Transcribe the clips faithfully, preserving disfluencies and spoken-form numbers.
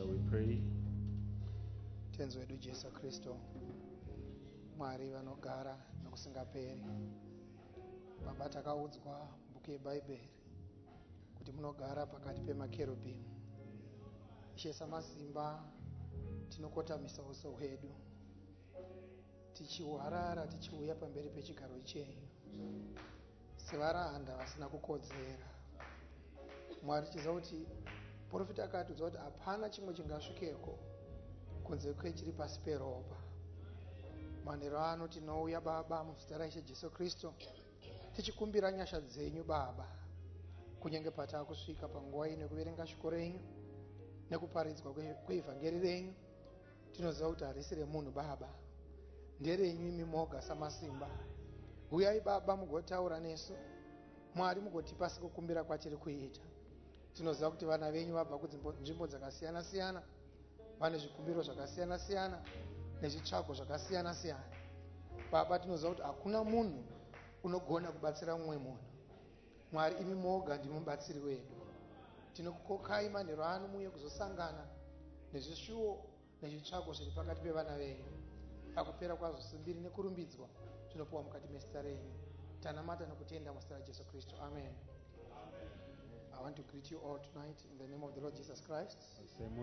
shall we pray? Tenzi wedu Jesu Kristo, Mwari vanogara nokusingaperi. Baba, takaudzwa mubhuku yeBhaibheri kuti munogara pakati pemakerubhimu. Ishe samasimba, tinokotamisa uso hwedu tichiwarara tichiuya pamberi pechigaro chenyu sevaranda vasina kukodzera. Mwari, tichiziva kuti profita akatiudza kuti hapana chimwe chingasvikeko kunze kwechiri pasi peropa. Manheru ano tinouya Baba muzita raIshe Jesu Kristo tichikumbira nyasha dzenyu Baba, kunyange pataakusvika panguva ino yekuverenga shoko renyu nekuparidzwa kweevhangeri renyu. Tinoziva kuti harisi remunhu Baba, nderenyu imi moga samasimba. Uyai Baba mugotaura nesu. Mwari, mugotipa sekukumbira kwatiri kuita. Tinoziva kuti vana venyu vabva kunzvimbo dzakasiyana siyana, vane zvikumbiro zvakasiyana siyana nezvitsvago zvakasiyana siyana. Baba, tinoziva kuti hakuna munhu unogona kubatsira mumwe munhu. Mwari, imi moga ndimi mubatsiri wedu. Tinokukokai manheru ano muye kuzosangana nezvishuwo nezvitsvago zviri pakati pevana venyu. Pakupera kwazvo simbiri nekurumbidzwa zvinopiwa mukati mezita renyu. Tanamata nokutenda muzita raJesu Kristo. Amen. I want to greet you all tonight in the name of the Lord Jesus Christ. I'm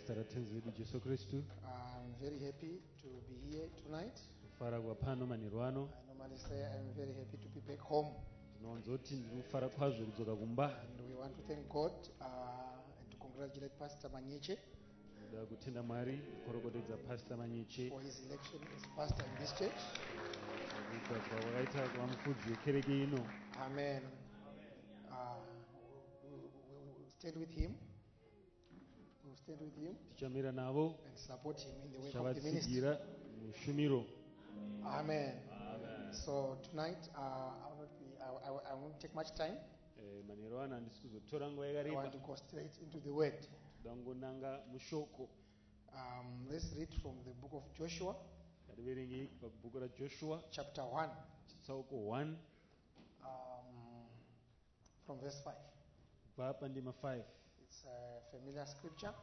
very happy to be here tonight. I normally say I'm very happy to be back home. And we want to thank God uh, and to congratulate Pastor Manyiche for his election as pastor in this church. Amen. Uh, we will stand with him. We will stand with him and support him in the work of the ministry. Amen. Amen. So tonight, uh, I, will not be, I, I, I won't take much time. I want to go straight into the word. Um, let's read from the book of Joshua, chapter one, um, from verse five. It's a familiar scripture.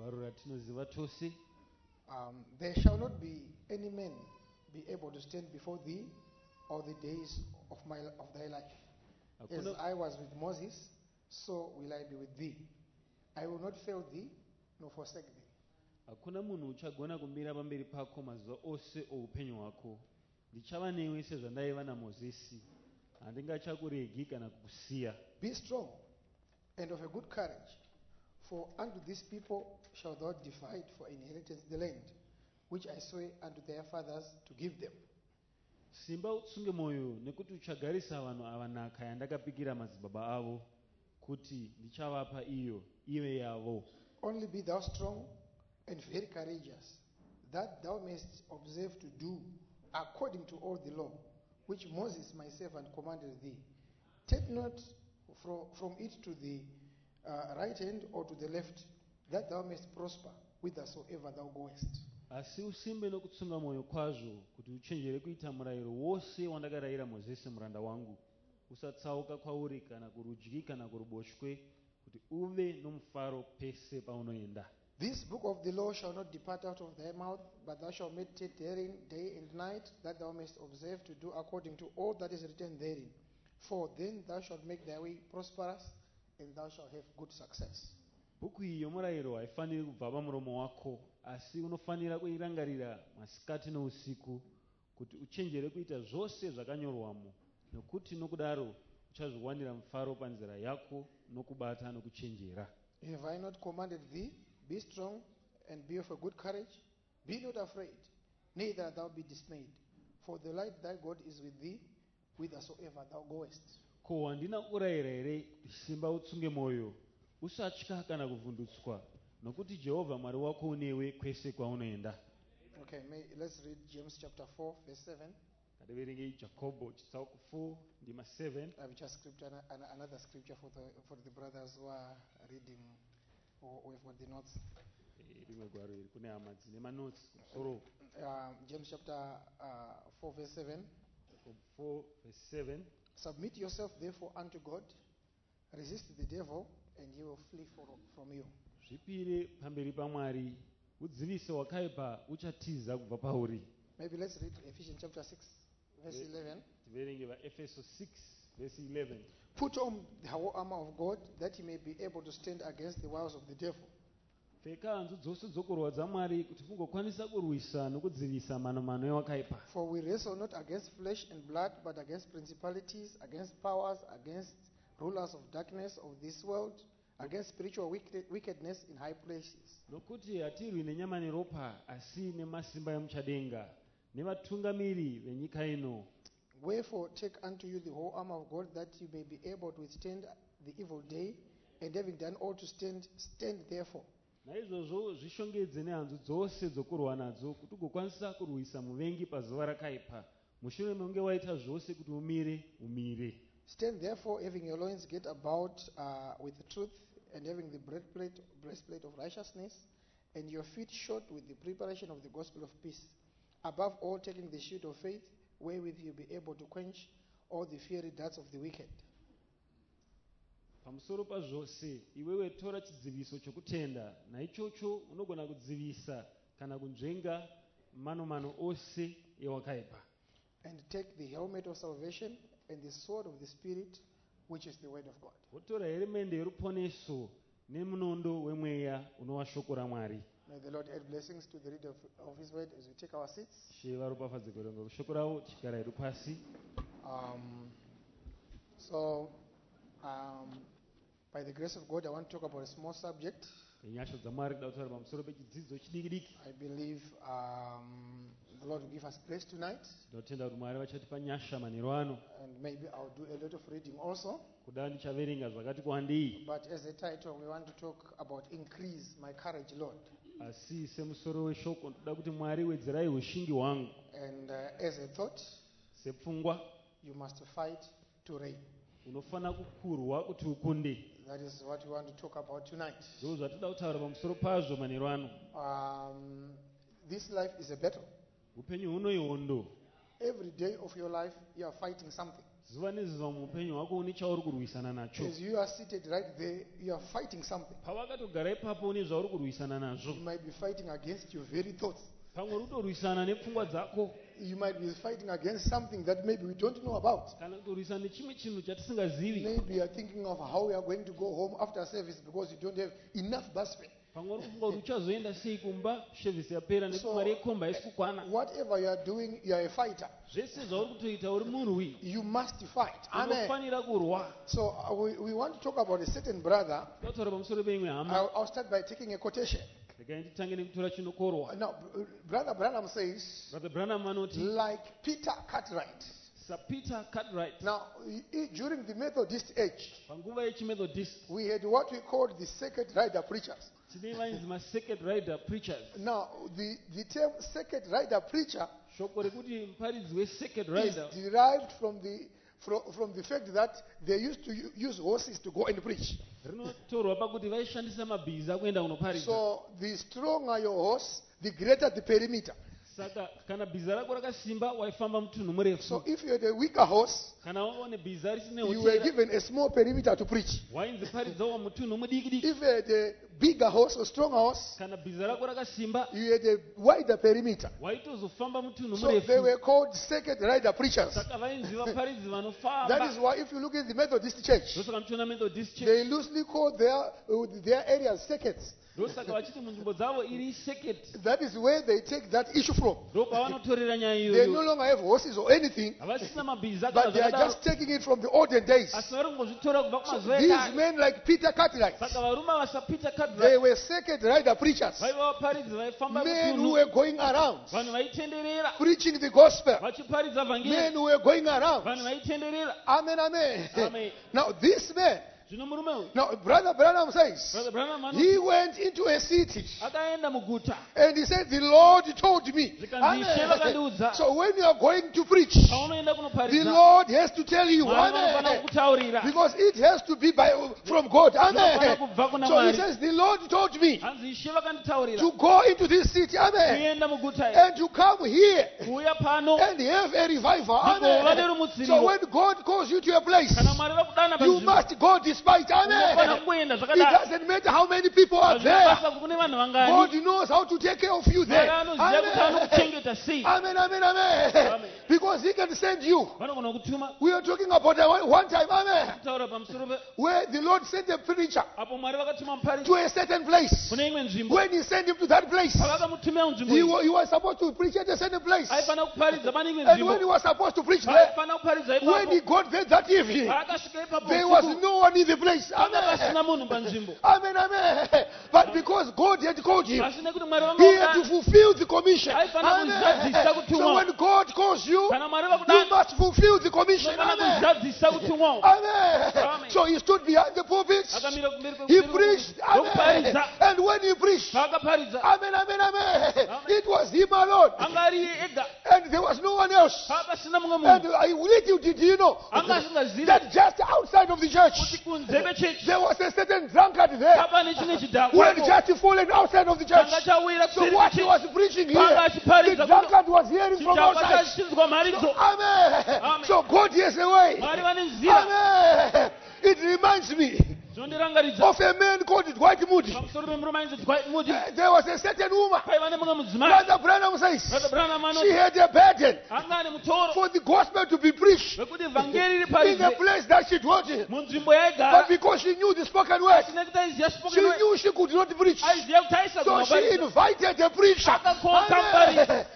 Um, there shall not be any man be able to stand before thee all the days of my of thy life. As I was with Moses, so will I be with thee. I will not fail thee nor forsake thee. Hakuna munhu uchagona kumira pamberi pako mazuva ose oupenyu hwako. Ndichava newe sezvandaiva naMozisi, handingachakuregi kana kukusiya. Be strong and of a good courage, for unto these people shalt thou divide for inheritance the land which I swear unto their fathers to give them. Simba utsunge moyo, nekuti uchagarisa vanhu ava nhaka yandakapikira madzibaba avo kuti ndichavapa iyo ive yavo. Only be thou strong and very courageous, that thou mayest observe to do according to all the law which Moses my servant commanded thee. Take not from, from it to the uh, right hand or to the left, that thou mayest prosper whithersoever thou goest. Asi usimbe nokutsunga moyo kwazvo kuti uchenjere kuita murayiro wose wandakarayira Mozisi muranda wangu. Usatsauka kwauri kana kurudyi kana kuruboshwe, kuti uve nomufaro pese paunoenda. This book of the law shall not depart out of thy mouth, but thou shalt meditate therein day and night, that thou mayest observe to do according to all that is written therein. For then thou shalt make thy way prosperous, and thou shalt have good success. Bhuku iyi yomurayiro haifaniri kubva pamuromo wako, asi unofanira kuirangarira masikati nousiku, kuti uchenjere kuita zvose zvakanyorwamo, nokuti nokudaro uchazviwanira mufaro panzira yako nokubata nokuchenjera. Have I not commanded thee? Be strong and be of a good courage. Be not afraid, neither thou be dismayed. For the Lord thy God is with thee, whithersoever thou goest. Ko handina kurayira here simba utsunge moyo, usatya kana kuvhundutswa, nokuti Jehovha Mwari wako unewe kwese kwaunoenda. Okay, may, let's read James chapter four, verse seven. Jacobo chitsauko four, ndima seven. I have just scripture, another scripture for the for the brothers who are reading. Or we've got the notes. Um, James chapter uh, four verse seven. four verse seven. Submit yourself therefore unto God. Resist the devil and he will flee for, from you. zvipire pamberi paMwari, udzivise wakaipa uchatiza kubva pauri. Maybe let's read Ephesians chapter six, verse eleven. Tiverenge vaEfeso six verse eleven. Put on the whole armor of God, that you may be able to stand against the wiles of the devil. Pfeka hanzu dzose dzokurwa dzaMwari kuti mugokwanisa kurwisa nokudzivisa manomano ewakaipa. For we wrestle not against flesh and blood, but against principalities, against powers, against rulers of darkness of this world, against spiritual wicked- wickedness in high places. Nokuti hatirwi nenyama neropa, asi nemasimba emuchadenga, nevatungamiri venyika ino. Wherefore take unto you the whole armor of God, that you may be able to withstand the evil day, and having done all to stand, stand therefore. Naizvozvo zvishongedze nehanzu dzose dzokurwa nadzo kuti ugokwanisa kurwisa muvengi pazuva rakaipa. Mushure mekunge waita zvose kuti umire, umire. Stand therefore, having your loins girt about uh, with the truth, and having the breastplate, breastplate of righteousness, and your feet shod with the preparation of the gospel of peace. Above all, taking the shield of faith, wherewith you'll be able to quench all the fiery darts of the wicked. Pamusoro pazvose, iwewe tora chidziviso chokutenda, naichocho unogona kudzivisa kana kunzvenga manomano ose ewakaipa. And take the helmet of salvation and the sword of the Spirit, which is the word of God. Wotora helemende yeruponeso nemunondo wemweya unova shoko raMwari. May the Lord add blessings to the reading of, of His word as we take our seats. She varopafadze kuverenga shoko ravo tichigara hedu pasi. Um, so, um, by the grace of God, I want to talk about a small subject. Nenyasha dzaMwari kuda kutaura pamusoro pechidzidzo chidiki diki. I believe um, the Lord will give us grace tonight, Ndinotenda kuti Mwari vachatipa nyasha manheru ano. and maybe I'll do a lot of reading also. Kuda ndichaverenga zvakati kwandei. But as a title, we want to talk about increase my courage, Lord. Asi semusoro weshoko ndoda kuti Mwari wedzerai ushingi hwangu. And uh, as a thought, Sepfungwa you must fight to reign. unofana kukurwa kuti ukunde. That is what we want to talk about tonight. Ndizvo zvatoda kutaura pamusoro pazvo manheru ano. Um, this life is a battle. Upenyu huno ihondo. Every day of your life, you are fighting something. Zuva nezuva muupenyu hwako une chauri kurwisana nacho. As you are seated right there, you are fighting something. Pawakatogara ipapo une zvauri kurwisana nazvo. You might be fighting against your very thoughts. Pamwe rutorwisana nepfungwa dzako. You might be fighting against something that maybe we don't know about. Kana kutorwisana nechimwe chinhu chatisingazivi. Maybe you are thinking of how you are going to go home after service because you don't have enough bus fare. Pamwe uri kufunga kuti uchazoenda sei kumba sevhisi yapera nekuti mari yekomba haisi kukwana. Whatever you are doing, you are a fighter. Zvese zvauri kutoita uri murwi. You must fight. Amen. Unofanira kurwa. So uh, we, we want to talk about a certain brother. Totaura pamusoro peimwe hama. I'll, I'll start by taking a quotation. Regai nditange nekutora chinokorwa. Now, b- Brother Branham says, Brother Branham anoti like Peter Cartwright. Sir Peter Cartwright. Now, he- he- during the Methodist age, Panguva yechimethodist we had what we called the Second Rider preachers. tine vainzi ma-second rider preachers. Now, the, the term Second Rider preacher Shoko rekuti muparidzi we-second is rider derived from the, from, from the fact that they used to u- use horses to go and preach. rinotorwa pakuti vaishandisa mabhiza kuenda kunoparidza. So, the stronger your horse, the greater the perimeter. Saka kana bhiza rako rakasimba waifamba mutunhu murefu. So, if you had a weaker horse, Kana waone bhiza risine you were hotera given a small perimeter to preach. wainzi paridzawo mutunhu mudiki-diki. If you had a bigger horse or stronger horse, Kana bhiza rako rakasimba you had a wider perimeter. waitozofamba mutunhu So they murefu. were called second rider preachers. Saka vainzi vaparidzi That is vanofamba. why if you look at the Methodist church, Ndosaka muchiona Methodist church. they loosely call their, uh, their areas seconds. Ndosaka vachiti munzvimbo dzavo iri second. That is where they take that issue from. Ndo pavanotorera nyaya They no iyoyo. longer have horses or anything, Havasisina mabhiza kana but they are zvakadaro. just taking it from the olden days. Asi vari kungozvitora kubva kumazuva These ekare. men like Peter Cartwright, Saka varume vasaPeter they Cartwright were second rider preachers. vaiva vaparidzi vaifamba Men who mutunhu. were going around Vanhu vaitenderera preaching the gospel. vachiparidza Men vhangeri. who were going around. Vanhu vaitenderera. Amen, amen. Amen. Now this man, Zvino murume uyu now Brother Branham says, Brother Branham he anoti went into a city akaenda muguta and he said, the Lord told me. Zvikanzi Ishe Amen. vakandiudza. So when you are going to preach, paunoenda the kunoparidza Lord has to tell you. Mwari vanofana Amen. kukutaurira. Because it has to be by, from God. Zvinofana Amen. kubva kuna So he Mwari. says, the Lord told me Hanzi Ishe vakanditaurira to go into this city. Amen. kuenda muguta iri And to come here kuuya pano and have a revival. Ndiko vane Amen. rumutsiriro. So when God calls you to a place, kana Mwari vakudana you panzvimbo must go this despite. unofana Amen. kungoenda It zvakadaro. doesn't matter how many people are there. Hazvinabasa kune vanhu God vangani. knows how to take care of you Mwari there. anoziva kuti Amen. anokuchengeta sei. Amen, amen, amen. Amen. Because he can send you. Vanogona kutuma. We are talking about a one, one time, amen, Taura pamusoro pe where the Lord sent a preacher apo Mwari vakatuma muparidzi to a certain place. kune imwe nzvimbo. When he sent him to that place, Pavakamutumira munzvimbo he iyi, was, he was supposed to preach at a certain place. aifanira kuparidza pane imwe And when he nzvimbo. was supposed to preach there, Aifanira kuparidza when he ipapo. got there that evening, Paakasvika ipapo there was usiku, no one in the place. panga pasina Amen. munhu panzvimbo. Amen, amen. But because God had called him, Asi nekuti Mwari he had to vangaudana, fulfill the commission. aifanira kuzadzisa Amen. kutumwa. So when God calls you, Kana Mwari you vakudana, must fulfill the commission. unofanira Amen. kuzadzisa kutumwa. Amen. Amen. So he stood behind the pulpit. Akamira kumberi He kwekumberi preached. Amen. ndokuparidza. And when he preached, Paakaparidza, amen, amen, amen, Amen. it was him alone. anga ari iye ega. And there was no one else. Paapasina mumwe And munhu. I little did you know Anga asingazivi that just outside of the kuti church, kunze kwechechi there was a certain drunkard there papane chine who had chidhakwa just fallen outside of the church. changa chawira So kuseri what he kwechechi. was preaching here, Panga the achiparidza drunkard was hearing from chidhakwa outside. chachinzwa mharidzo. Amen. Amen. So God has a way. Mwari vane nzira. Amen. It reminds me Zvondirangaridza of a man called Dwight Moody. pamusoro pemurume ainzi Dwight Moody. Uh, There was a certain woman, Paiva nemumwe mudzimai. Brother Branham says, Brother Branham she anoti had a burden anga ane mutoro for the gospel to be preached wekuti vhangeri in the riparidze place that she dwelt in. munzvimbo But yaigara. because she knew the spoken word, Asina kuti aiziva she spoken word, knew she could not preach. aiziva kuti So aisagona she kuparidza. invited a preacher. Akakoka Amen. muparidzi.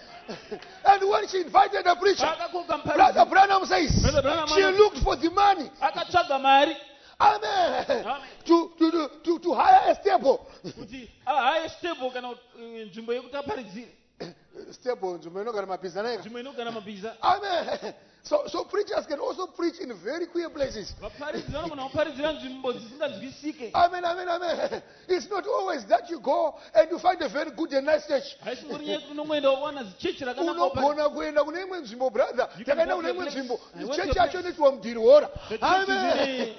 And when she invited a preacher, Paakakoka Brother muparidzi. Branham says, Brother Branham she anoti looked for the money. akatsvaga mari Amen. Amen. To, to, to, to, to hire a stable. kuti ahaye stable kana uh, nzvimbo yekuti aparidzire, Stable, nzvimbo inogara mabhiza nayo. nzvimbo inogara mabhiza. Amen. So, so preachers can also preach in very queer places. Vaparidzi vanogona kuparidzira nzvimbo dzisinganzwisike. Amen, amen, amen. It's not always that you go and you find a very good and nice church. Haisi ngori nyaya yekuti unongoenda wawana zichechi rakanaka uparidzi. Unogona kuenda kune imwe nzvimbo, brother. You can Takaenda go kune to a imwe place. nzvimbo. I went to a Chechi place. yacho inoitwa mudhirihora. The church is Amen. in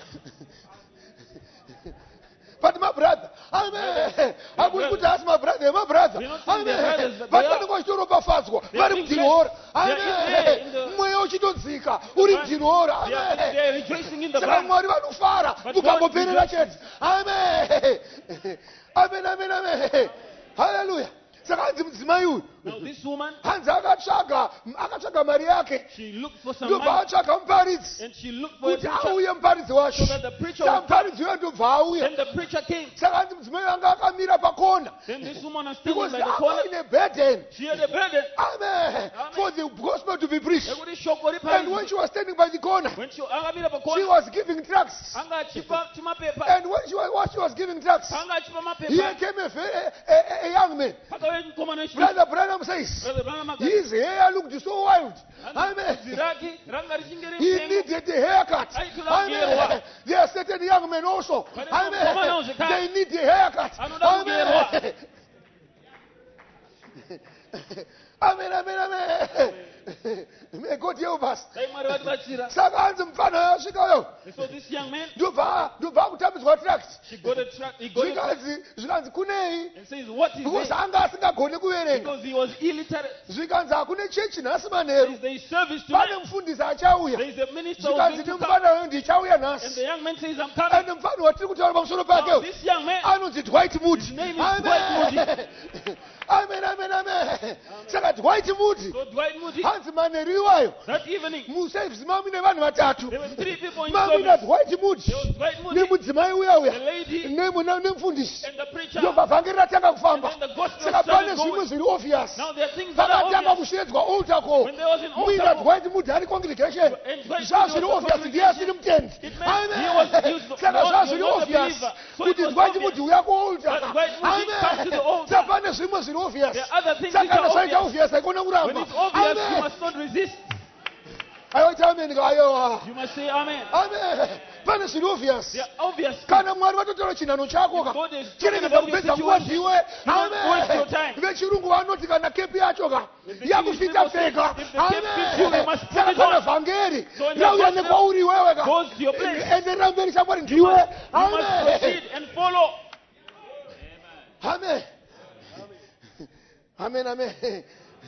But my brother, amen. Hakuri kuti asi my brother, my brother. We're not saying they're Amen. brothers, but But they are. vanenge vachitorobafadzwa They are vari being mudhirihora. blessed. They are in there, in Amen. the- Mweya uchitodzika uri mudhirihora. They are, Amen. they are rejoicing in the Saka brand. Mwari vanofara But mukangoperera God chete. Amen. Amen, amen, amen. Hallelujah. Saka hanzi mudzimai uyu Now this woman, hanzi akatsvaga akatsvaga mari yake she looked for some ndobva money atsvaga muparidzi and she looked for a kuti preacher. auye muparidzi wacho. So that the preacher Saka would come. muparidzi uyo ndobva auya. Then the preacher came. Saka hanzi mudzimai anga akamira pakona Then this woman was standing because by the corner. anga ine burden. She had a burden. Amen. Amen. For the gospel to be preached. Yekuti shoko And when riparidzi. she was standing by the corner, When she akamira she pakona, was giving tracts. anga achipa chimapepa. And when she was, what she was giving tracts, Anga achipa here mapepa. came a, very, a, a, a young man. Pakauya mukomana wechidiki. Brother Branham says, Brother Branham akati, his hair looked so wild. bvudzi Amen. rake ranga richinge He ripengo. needed a haircut. Amen. There are certain young men also. Amen. They need a haircut. Amen. Amen, amen, amen. May God help us. Dai Mwari vatibatsira. Saka hanzi mufana yasvikayo And so this young man, ndobva ndobva kutambidzwa tract. she got a track, he got a track Zvikanzi zvikanzi kunei and says, what is because it? anga asingagoni kuverenga. Because he was illiterate. Zvikanzi hakune chechi nhasi There manheru. is the service Pane tonight. mufundisi achauya. There is a minister who's Zvikanzi going to come. nemufana uyu ndichauya And the nhasi. young man says, I'm coming. And mufana watiri kutaura pamusoro Now, pake this young man, anonzi Dwight Moody. His name is Dwight Amen. Amen, amen, amen. Saka Dwight Moody so Dwight Moody, hanzi manheru iwayo that evening, muservice mamune vanhu vatatu. there were three people in Mamuna service. Dwight Moody There was Dwight Moody, nemudzimai uya the uya lady, nemuna- nemufundisi. and the preacher. Ndobva vhangeri ratanga And kufamba. then the gospel Saka pane started zvimwe going. zviri obvious. Now there are things that Pakatanga are obvious. kushedzwa altar call. When there was an Muina altar call, Dwight Moody ari congregation. and Dwight Zvaa Moody zviri was obvious the ndiye asiri mutendi. it meant he was Amen. used- Saka was- zvaa was zviri not a obvious believer. So it kuti was Dwight obvious Moody uya kualtar. that Dwight Moody comes to the altar. Saka pane zvimwe zviri obvious. There are other things Saka which are kana zvaita obvious. obvious haikona When kuramba. it's obvious, you Amen. must not resist. Aiwa amen aiwa. You must say amen. Amen. Pane zviri obvious. They are obvious. Kana Mwari vatotora chinhano chako ka. God is talking Chiregedza about your kupedza nguva situation. ndiwe. Do not waste your time. Vechirungu vanoti kana kepi yacho ka If the yakufita English people say, pfeka. if the cape fits you, you must put Saka it kana on. vhangeri So when the rauya gospel nekwauri iwewe ka. goes to your place, Enderera mberi chamwari ndiwe. you must Amen. proceed and follow. Amen. Amen, amen.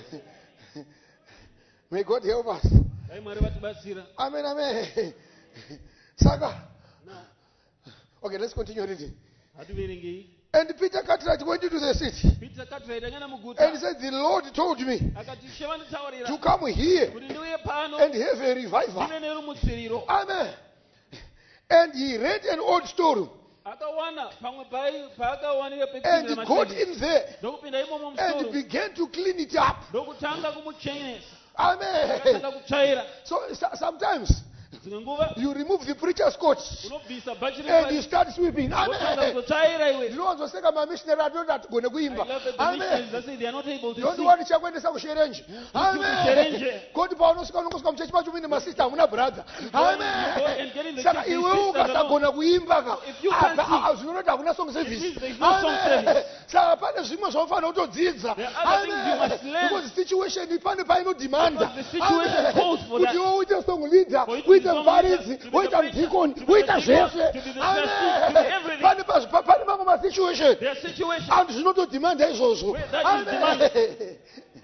May God help us. Dai Mwari vatibatsira. Amen, amen. Saka Now, Okay, let's continue reading. hativerengei. And Peter Cartwright went into the city. Peter Cartwright akenda And he muguta said, the Lord told me akati sheva nditaurira to come here kuti ndiuye pano and have a revival. ndine nerumutsiriro. Amen. And he read an old story. Akawana pamwe pai paakawanira And he pekutira got mashiri. in there Ndokupinda imomo and musoro. began to clean it up. Ndokutanga kumuchenesa. Amen. Akatanga kutsvaira. So so- sometimes Dzimwe nguva you remove the preacher's coat unobvisa bhachi and you repachi. start sweeping. Wotanga Amen. kutsvaira iwe. Ndinowazoseka mamissionary atoti atigone I kuimba. love that the missionaries Amen. that say they are not able to Don't sing. want chakuendesa kusherenje. Amen. kusherenje. Koti paunosvika unongosvika muchechi pacho muine masista hamuna brother. you go and Amen. get in the Saka church, the iwewe sisters ukasagona kuimba ka. If you can't aka- sing, ah, zvinonoti hakuna song it service. means there is no song Amen. service. Saka pane zvimwe zvaufanira kutodzidza. There are other things you must learn. Because situation pane painodhimanda. Because the situation calls for that. Kuti iwe uite song leader, For you to uite be song muparidzi, leader, to be uite the preacher, mudhikoni, to be the uite deacon, zvese. to be the Amen. trustee, to be everything. Pane pazvi- pa- pane mamwe masituation Their situation. antu zvinotodhimanda izvozvo. Where that is demanded.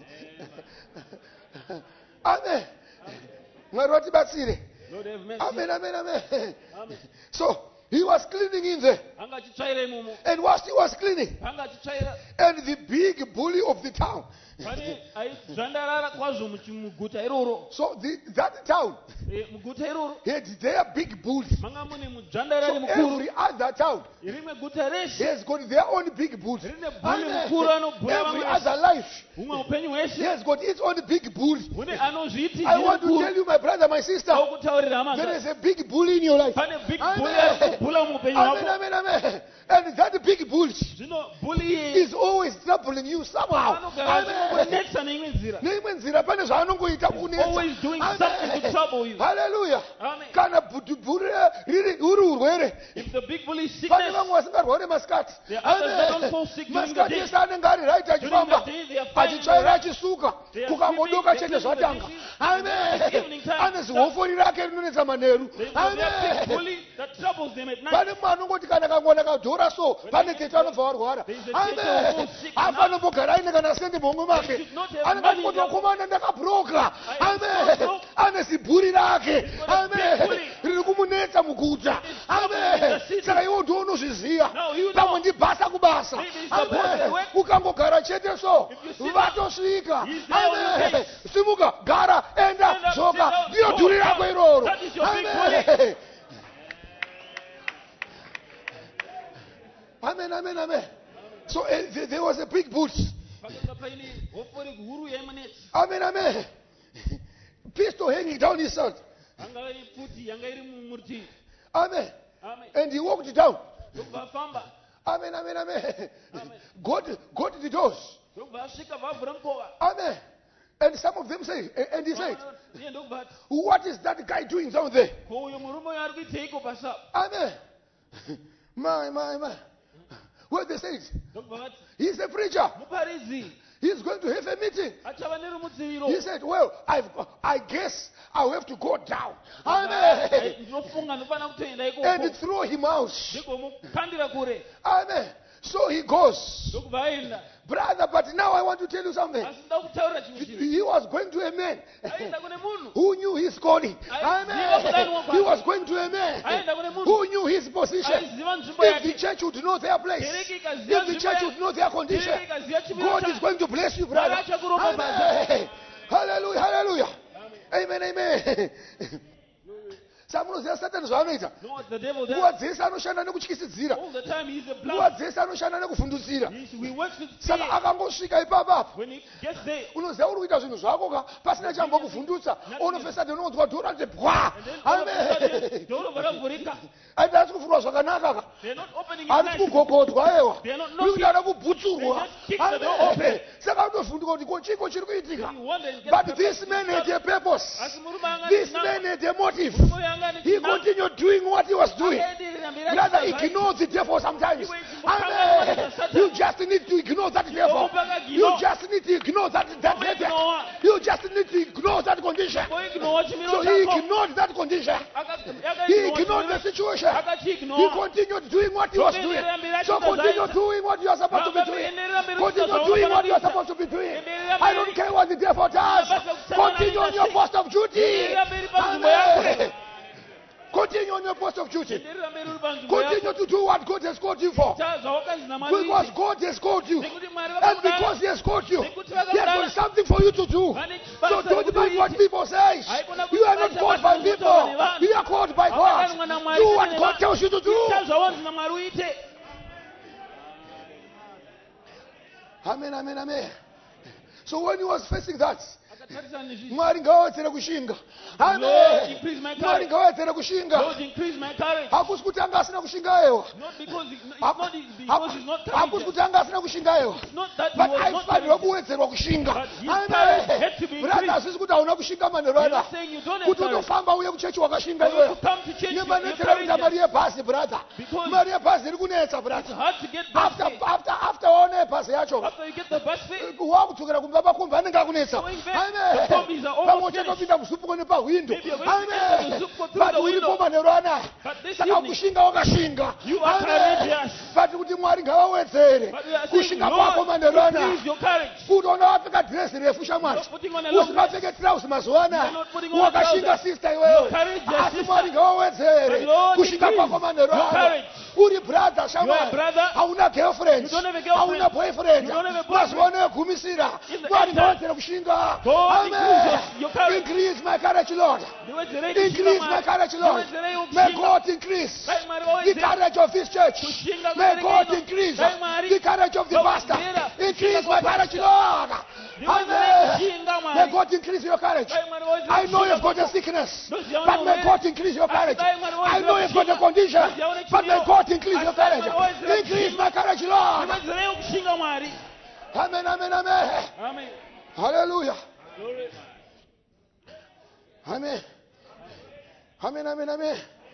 Amen. Mwari watibatsire. Lord have mercy. Amen, amen, amen. Amen. So he was cleaning in there. Anga achitsvaira imomo. And whilst he was cleaning, Anga achitsvaira. and the big bully of the town. Pane aidzvandarara kwazvo muchi- muguta iroro. So the, that town Eh, muguta iroro had their big bully. manga mune So mudzvandarari mukuru. every other town Rimwe guta reshe has got their own big bully. rine bully Amen. mukuru anobhuya Every vamwe other life humwe upenyu hweshe has got its own big bully. hune anozviti I want to tell you, my brother, my sister, okutaurira hama there dzangu. is a big bully in your life. Pane big Amen. bully ari kubhula muupenyu Amen, hwako. amen, amen. And that big bully Zvino bully iyeye is always troubling you somehow. anogara Amen. achikunetsa neimwe nzira. Neimwe nzira pane zvaanongoita Always kunetsa. doing Amen. something to trouble you. Hallelujah. Amen. Kana bhutu- bhuri riri uri urwere. If the big bully is Pane sickness, vamwe vasingarwari masikati. there are others that don't fall sick during the Masikati day. ese anenge ari right During achifamba. the day they are fine. Achitsvaira achisuka. They are Kukangodoka sleeping, chete they are zvatanga. sleeping, Amen. it's evening time. Ane zihofori rake rinonetsa manheru. They have their big Amen. bully that troubles them at night. Pane mumwe anongoti kana kangona kadhora so pane tete anobva warwara. There is a Amen. tete who is sick now. Afanombogara aine kana sende mumwe make. They should not have Anenge money kuti in their- komana ndakabhuroka. I am so Amen. broke. Ane zibhuri rake. He's got a big Amen. bully. Riri kumunetsa muguta. It's trouble in Amen. the city. Saka iwo ndiwo unozviziva. Now you know. Pamwe ndibhasa kubasa. Maybe it's the boss at Amen. work. Ukangogara chete so. If you sit Vatosvika. he's there on your Amen. case. Simuka, gara, enda, Stand up, dzoka. sit down, Ndiro go, dhuri come. rako iroro. That is your big Amen. Amen, amen, amen. So uh, there, there was a big boot. Pakanga paine hofori huru yaimunetsa. Amen, amen. Pistol hanging down his side. Anga iri pfuti yanga iri mumurutivi. Amen. Amen. And he walked down. Ndobva afamba. Amen, amen, amen. Amen. God, God the doors. Ndobva asvika vavhura mukova. Amen. And some of them say, and he said, Iye ndokubva ati, what is that guy doing down there? ko uyo murume uyo ari kuiteiko pasapo? Amen. My, my, my. Well, they said, Ndokubva vati, he's a preacher. muparidzi He's going to have a meeting. achava nerumutsiriro. He said, well, I've, I guess I'll have to go down. Amen. Ndinofunga ndofana kutoenda And ikoko. throw him out. Ndikomukandira kure. Amen. So he goes. Ndokubva aenda. Brother, but now I want to tell you something. Asi ndoda kutaura chinhu chino. He was going to a man Aenda kune munhu. who knew his calling. Amen. He was going to a man Aenda kune munhu. who knew his position. Aiziva nzvimbo If the yake. church would know their place, Kereke if ikaziva the nzvimbo church yake. would know their condition, Kereke ikaziva chimiro God is chake. going to bless you, brother. Mwari achakuropafadza. Amen. Hallelujah, hallelujah. Amen, amen. Samunoziva Satani zvaanoita. Know what the devil Nguva does? dzese anoshanda nekutyisidzira. All the time he's a Nguva bluff. dzese anoshanda nekuvhundutsira. He, he works with Saka fear. akangosvika ipapapo When he gets there, unoziva uri kuita zvinhu zvako ka pasina chambokuvhundutsa unofesati unonzwa dhora kuti bwa. and then all of a sudden, Amen. door vakavhurika. Ati asi kufurwa zvakanaka ka. They're not opening it Hatisi nicely. kugogodzwa ewa. They are not Uri knocking. kuda kubhutsurwa. They just kick the door open. Amen. Saka unovhunduka kuti ko chiko chiri kuitika. You wonder and get But the this man had a purpose. Asi murume anga This nechinamo. man had a motive. Murume anga He nechinamo. continued doing what he was doing. Akaenderera mberi Rather, achiita ignore the devil sometimes. Iwe Amen. chimukanga You just need to ignore that devil. You just need to ignore that that headache. Ignore. You just need to ignore that condition. Ignore chimiro So he chako. ignored that condition. Aka- He yaka- ignored the situation. He Akachiignore. continued doing what he was doing. So continue doing what you are supposed to be doing. Enderera mberi Continue kuita doing what you are zvaunofana supposed to be doing. Enderera I don't mberi. care what the devil does. Continue on your post of duty. Enderera mberi panzvimbo yako. Amen. Continue on your post of duty. enderera mberi uri panzvimbo yako Continue to do what God has called you for. ita zvawakanzi naMwari Because uite. God has called you. Nekuti Mwari And vakakudana. because He has called you, Nekuti He has vakakudana. got something for you to do. Vane So basa don't mind what rekuti people say. Haikona kuti You are not basa called by basa people. rekuti vanhu. You are called by God. Vakadanwa naMwari Do what kwete God nevanhu. tells you to do. ita zvawanzi naMwari uite. Amen, amen, amen. So when he was facing that, Akatarisana nezvizvi. Mwari ngawedzere kushinga. Lord, Amen. increase my Mwari courage. ngawedzere kushinga. Lord, increase my courage. Hakusi kuti anga asina kushinga ewa. Not because it, it's Haku- not because he's not hakusi courageous. kuti anga asina kushinga ewa. It's not that he But was not aifanirwa courageous. kuwedzerwa kushinga. But his courage had to be Brother, increased. asisi kuti hauna kushinga manhero You're ana. not saying you don't have Kuti courage. unofamba uye kuchechi wakashinga For you iwewe. to come to church, you- you're Nemanetsera kuita mari courageous. yebhasi brother. Because Mari yebhasi iri kunetsa It's brother. hard to get bus After fare. after after waona yebhasi yacho. After you get the bus fare, Wakudzokera kumba makombi anenge akunetsa. Going back, the combies are almost Pamwe finished. uchatopinda musupuko nepahwindo. Maybe you're going to enter the soup through But the window. uripo manhero anaya. But this Saka evening, kushinga wakashinga. you are courageous. But kuti Mwari ngawawedzere. But we are saying, Kushinga kwako manhero Lord, anaya. increase your courage. Kuti ona wapfeka dhiresi refu shamwari. You're putting on a long dress. Usingapfeke tirauzi mazuva anaya. You're not putting on a Wakashinga trouser. sister You're iwewe. courageous, Asi sister. Mwari ngawawedzere. But Lord, Kushinga increase kwako manhero your anaya. courage. Uri brother You are a shamwari. brother. Hauna girlfriend. You don't have a girlfriend. Hauna boyfriend. You don't have a boyfriend. Mazuva anaya gumisira. In the Mwari end time, ngawawedzere kushinga. God Amen. increase your courage. Increase my courage, Lord. Ndiwedzerei Increase kushinga my Mwari. courage, Lord. Ndiwedzerei May kushinga. God increase Dai Mwari the wawedzere. courage of this church. Kushinga May kubereka God ino. increase Dai Mwari. the courage of the pastor. Wawedzera. Increase Kushinga my kwa courage, pastor. Lord. Ndiwedzerei Amen. kushinga May Mwari. God increase your courage. Dai Mwari wawedzere I know kushinga you've got a kwako. sickness, Ndoziona but may urwere. God increase your courage. Asi dai Mwari I wawedzere know you've got a kushinga. condition, Ndoziona but may chimiro. God increase Asi your dai courage. Mwari wawedzere Increase kushinga. my courage, Lord. Ndiwedzerei kushinga Mwari. Amen, amen, amen. Amen. Hallelujah. Glory. Amen. Amen, amen, amen.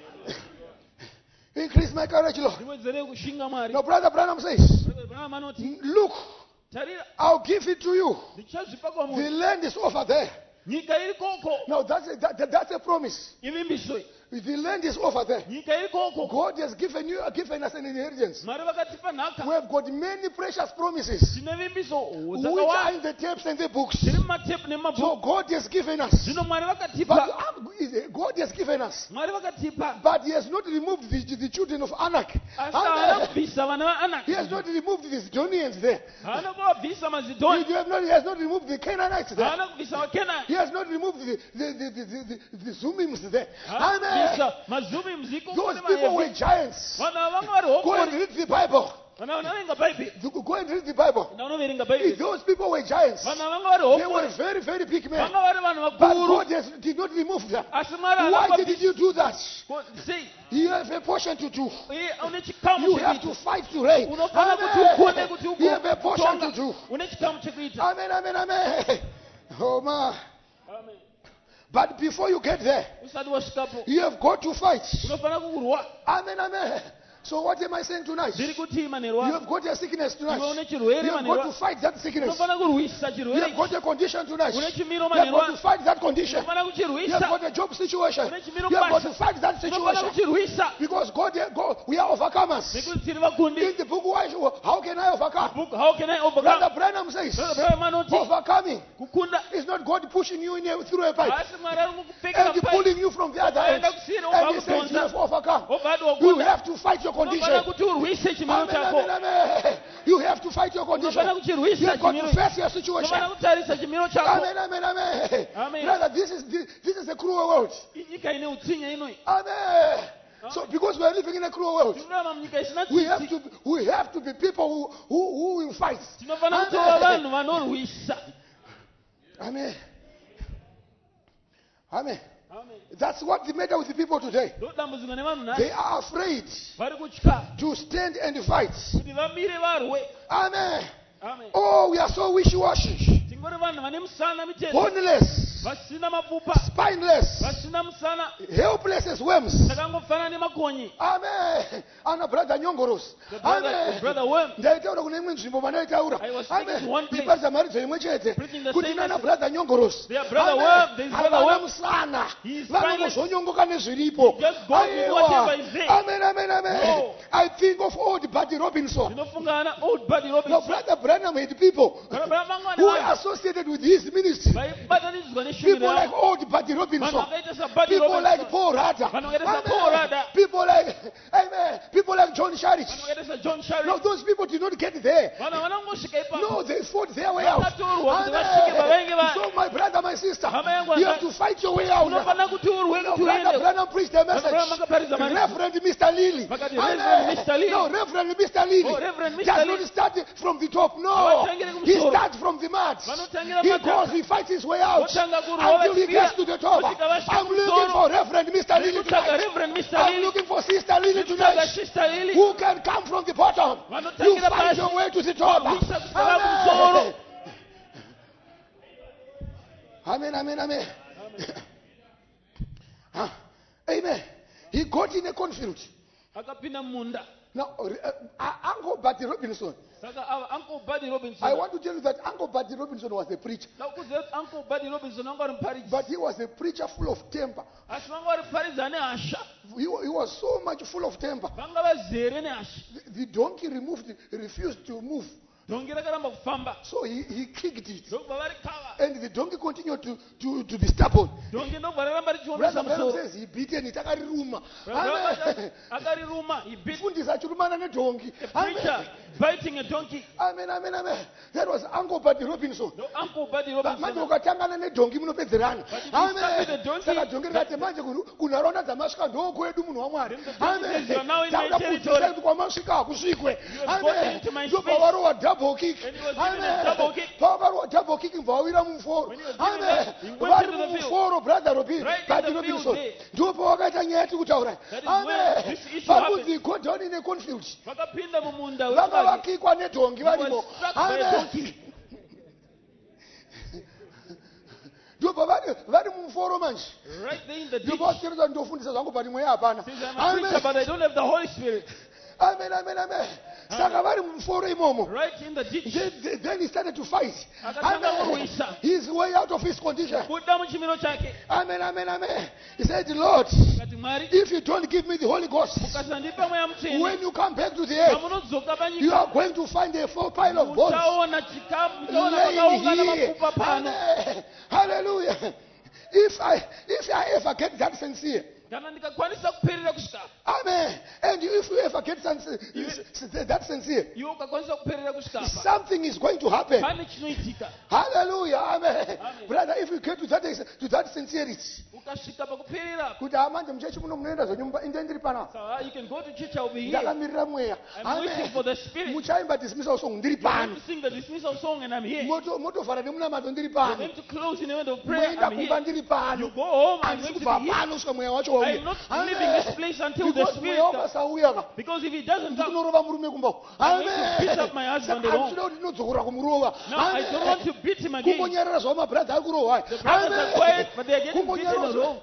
Increase my courage, Lord. Ndiwedzerei kushinga Mwari. Now, Brother Branham says, Branham anoti, look, tarira, I'll give it to you. ndichazvipa The kwamunhu. land is over there. Nyika iri koko. Now, that's a, that, that- that's a promise. Ivimbiso. The land is over there. Nyika iri koko. God has given you, given us an inheritance. Mwari vakatipa nhaka. We have got many precious promises, Tine vimbiso which are dzakawanda. in the tapes and the books. Tiri mumatepu So nemabhuku. God has given us. Zvino Mwari But vakatipa. um, God has given us. Mwari vakatipa. But He has not removed the, the children of Anak. Asi haana Amen. kubvisa vana vaAnaki. He has not removed the Zidonians there. Haana kuvabvisa He, mazidhoni. you have not, he has not removed the Canaanites there. Haana kubvisa vakenani. He has not removed the, the, the, the, the, the, the Zumims there. Haana Amen. kubvisa mazumi muziko. Those people were giants. Vanhu ava vanga vari Go and hokori. read the Bible. Vanhu vanoverenga bhaibheri. Go and read the Bible. Vanoverenga bhaibheri. Those people were giants. Vanhu ava vanga vari They were hokori. very, very big men. Vanga vari vanhu But vakuru. God has, did not remove them. Asi Mwari Why haana did you do that? kubvisa. Sei? You have a portion to do. Iye une chikamu You have chekuita. to fight to reign. Unofanira kuti ukone Amen. kuti You have a portion to utonga. do. Une chikamu chekuita. Amen, amen, amen. Oh man. Amen. But before you get there, Usati wasvikapo. you have got to fight. Unofanira kurwa. Amen, amen. So what am I saying tonight? Ndiri kuti manheru You ako. have got a sickness tonight. Iwe une chirwere You have manheru got to ako. fight that sickness. Unofanira kurwisa You chirwere have ichi. got a condition tonight. Une chimiro You have manheru got to ako. fight that condition. Unofanira You have kuchirwisa. got a job situation. Une chimiro You have got basa. to fight that Unofanira situation. kuchirwisa. Because God, God, we are overcomers. Nekuti tiri vakundi. In the book, why, how can I overcome? Book, how can I overcome? Brother Branham says, Brother Branham anoti overcoming kukunda. is not God pushing you in a, through a pipe Asi Mwari ari kukupfekera and pai. pulling you from the other end. Aenda kusini, And obva He says you kudhonza. have overcome. Obva ati You wakunda. have to fight your condition. Unofanira kuti urwise chimiro Amen, chako. amen, amen. You have to fight your condition. Unofanira kuchirwisa You have got chimiro to ichi. face your situation. Unofanira kutarisa chimiro chako. Amen, amen, amen. Amen. Brother, this is this, this is a cruel world. Inyika ine utsinye inoi. Amen. So because we are living in a cruel world, Tinorarama munyika isina we have tsitsi. to we have to be people who who, who will fight. Tinofanira kutova Amen. vanhu vanorwisa. Amen. Amen. Amen. That's what the matter with the people today. Ndo dambudziko nevanhu They nhasi. are afraid Vari kutya to stand and fight. kuti vamire varwe. Amen. Amen. Oh, we are so wishy-washy, Tingori vanhu vane misana mitete. boneless, Vasina mapfupa. spineless, Vasina musana. helpless as worms. Takangofana nemakonye. Amen. Ana brother Nyongoros. The brother- Amen. the brother worm. Ndaitaura kune imwe nzvimbo mandaitaura. I was speaking to one place. Iparidza mharidzo imwe chete. Preaching the Kuti same nana message. brother Nyongoros. Their brother Amen. worm, there is brother Havana worm. musana. He is spineless. Vanongozvonyongoka nezviripo. Just go with Aiwa. whatever is there. Amen, amen, amen. No. I think of old Buddy Robinson. Ndinofungana old buddy Now, Robinson. brother Branham had people Brother Branham vanga who vane vanhu. are so associated with his ministry. vaibatanidzwa People neshumiro like yavo old Buddy vanhu Robinson. vakaita sabadi People like robinson Paul Rada. vanhu vakaita sapaul rada People like, amen. People like John Sharich. vanhu vakaita sajohn shari No, those people did not get there. vanhu vanangosvika ipapo No, they fought their way out. vakatorwa kuti vasvike pavainge Amen. vari So, my brother, my sister, Hama yangu you aka- have to fight your way out. unofanira kuti urwe No, kuti Brother uende Branham preached a Brother Branham akaparidza message. maneno. Reverend Mister Lilly. Vakati, Amen. Reverend Mister Lilly. No, Reverend Mister Lilly. Oh, Reverend Does Mister not Lilly. start from the top. No. Havatangiri He kumusoro. starts from the mat. Vanotangira He matanga. goes, he fights his way out Votanga kurwa until he vachipira. gets to the top. Kusvika vasvika I'm looking kumusoro. for Reverend Mister Lilly Ndikutsvaga tonight. Reverend Mister I'm Lilly. looking for Sister Lilly Ndikutsvaga tonight. Sister Lilly. Who can come from the bottom? You Vanotangira fight pasi. your way to the top. Vanoisa kusvika Amen. kumusoro. Amen, amen, amen. Ah, amen. He got in a conflict. akapinda munda Now, uh, uh, Uncle Buddy Robinson, saka ava uncle buddy robinson I want to tell you that Uncle Buddy Robinson was a preacher. ndakuziva kuti uncle buddy robinson vanga vari muparidzi But he was a preacher full of temper. asi vanga vari muparidzi ane hasha He, wa- he was so much full of temper. vanga vazere nehasha The, the donkey removed, refused to move. dhongi rakaramba kufamba So he, he kicked it. ndokubva vari kava And the donkey continued to, to, to be stubborn. dhongi ndokubva raramba Brother richiombesa Branham musoro says he beaten it. Akariruma. Brother Amen. Branham akariruma he beat Fundisa achirumana nedonki. a preacher biting a donkey Amen, amen, amen. That was Uncle Buddy Robinson. no uncle buddy manje robinson ukatangana nedhongi munopedzerana. But if you start with the donkey- Saka dhongi rikati manje kunharaunda dzamasvika ndokwedu munhu wamwari. Then the donkey says, "You are now in my Tauda territory." kudzidzisa kuti kwamasvika hakusvikwe. You have gotten into my space. Ndopavarowa double kick. And he was given a double kick. Pavarowa double kick mbva wawira muforo. When he was given that, he went Vari into the field. muforo brother Robi. Right in Buddy the field Robinson. there. Ndopawakaita nyaya yatiri kutaura. That is where Amen. this issue Pakunzi go down in a conflict. vakapinda mumunda Vanga wechibage vakikwa nedhongi He varimo. was struck by a Amen. donkey. ndobva vari vari muforo manje Right there in the ditch. ndopaukereza ndofundisa zvangu pati mweya hapana. Says, I'm a preacher, but I don't have the Holy Spirit. Amen, amen, amen. Saka vari muforo imomo. Right in the ditch. Then, then- then he started to fight. Akatanga Amen. kurwisa. His way out of his condition. Buda muchimiro chake. Amen, amen, amen. He said, Lord, Akati Mwari, if you don't give me the Holy Ghost, ukasandipa mweya mutende, when you come back to the earth, pamunodzoka you panyika, are going to find a full pile of bones muchaona chikamu, muchaona laying pakaungana here. mapfupa pano. Amen. Hallelujah. If I if I ever get that sincere, Kana ndikakwanisa kuperera kusvika. amen. And if you ever get sincere, that sincere, Iwe ukakwanisa kuperera kusvika apa. something is going to happen. Pane chinoitika. Hallelujah. Amen. Amen. Brother, if you get to that to that sincerity, Ukasvika pakuperera. kuti amanje muchechi muno munoenda zvonyumba inde ndiri pana So uh, you can go to church, I'll be here. ndakamirira mweya. I'm waiting for the Spirit. muchaimba dismissal song ndiri I'm going pano to sing the dismissal song and I'm here. Moto- motovhara nemunamato ndiri I'm pano going to close in the end of prayer. moenda I'm kumba here. ndiri pano You go home, I'm handisi going to kubva be here. pano kusvika mweya wacho I'm not leaving this place until the because Spirit mweya comes. wakasauya ka Because if he doesn't come, ndinorova murume kumba uko. I'm going to beat up my husband at home. handisida kuti ndinodzokera kumurova. no, I don't want to beat him again. kumbonyarara zvavo mabhradha ari kurohwa. The brothers are quiet, but they are getting beaten at home.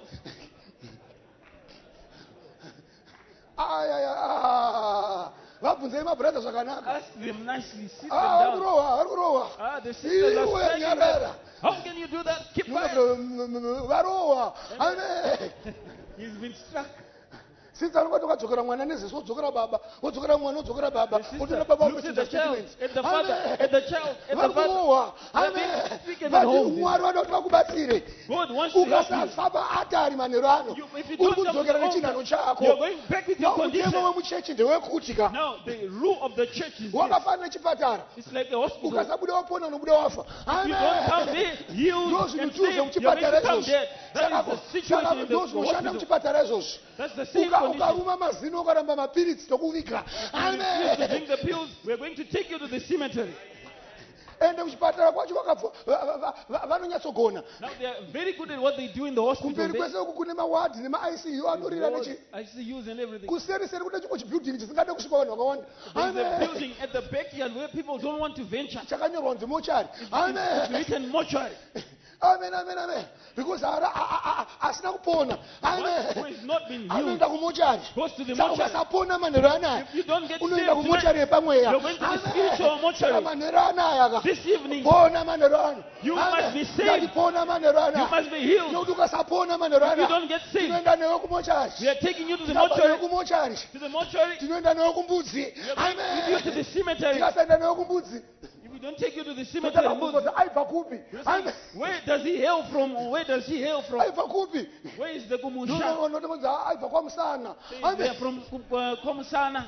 vabvunzei mabhradha zvakanaka. Ask them nicely, sit them Ah, vari down. kurohwa vari kurohwa. Ah, the sisters are Iwe standing nyarara. there. How can you do that? Keep quiet. varohwa. Amen. He's been struck. Since I'm going to dzokera mwana nezisi wodzokera baba wodzokera mwana wodzokera baba The wotona sister baba looks at the child, statement. at the father, Amen. at the child, at the father. Varikurohwa. They're Amen. being stricken at Vati home. mwari vanoda kuti vakubatsire. God wants to help you. ukasafamba atari manheru ano You- if you uri don't kudzokera come to nechinhano You're chako. going back with your mutemo condition. wemuchechi ndewekuti ka Now, the rule of the church is this. wakafanira chipatara It's like a hospital. ukasabuda wapona nobuda wafa. If you don't come there, healed ndo and zvinotuzve saved, you're going muchipatara to come izvozvi. dead. That is the situation in the ndo zvinoshanda hospital. muchipatara izvozvi. That's the same Uka- condition. ukaruma mazino ukaramba mapiritsi tokuvika. You refuse to drink the pills, we're going to take you to the cemetery. ende kuchipatara kwacho vakabva- va- va- va- vanonyatsogona. Now, they are very good at what they do in the hospital. kumberi They- kwese uku kune mawadhi nemaicu anorira Wards, nechi I C Us and everything. kuseri seri kune chimwe chibuilding chisingade kusvika vanhu vakawanda. There's a Amen. building at the backyard where people don't want to venture. chakanyorwa kunzi mochari. It's Amen. written mortuary. Amen, amen, amen. Because ara- a- a- a- asina kupona. One who Amen. has not been healed anoenda kumochari. goes to the Saka mortuary. ukasapona manheru anaya If you don't get saved unoenda kumochari tonight, yepamweya. you're going to the Amen. spiritual mortuary. Saka manheru anaya ka This evening, pona manheru ano. You Amen. must be saved. Ngatipona manheru you anaya. must be healed. Nokuti ukasapona manheru If you anaya don't get saved, tinoenda newe kumochari. we are taking you to the Tabva newe mortuary. kumochari To the mortuary. tinoenda newe kumbudzi. We are going with you to the Amen. cemetery. tikasaenda newe kumbudzi If we don't take you to the cemetery, totaka Mbuzi, kuzoza aibva kupi you're saying, Amen. where does he hail from? Or where does she hail from? aibva kupi Where is the kumusha? nonononoza aibva kwamusana They are Amen. from uh, Komusana.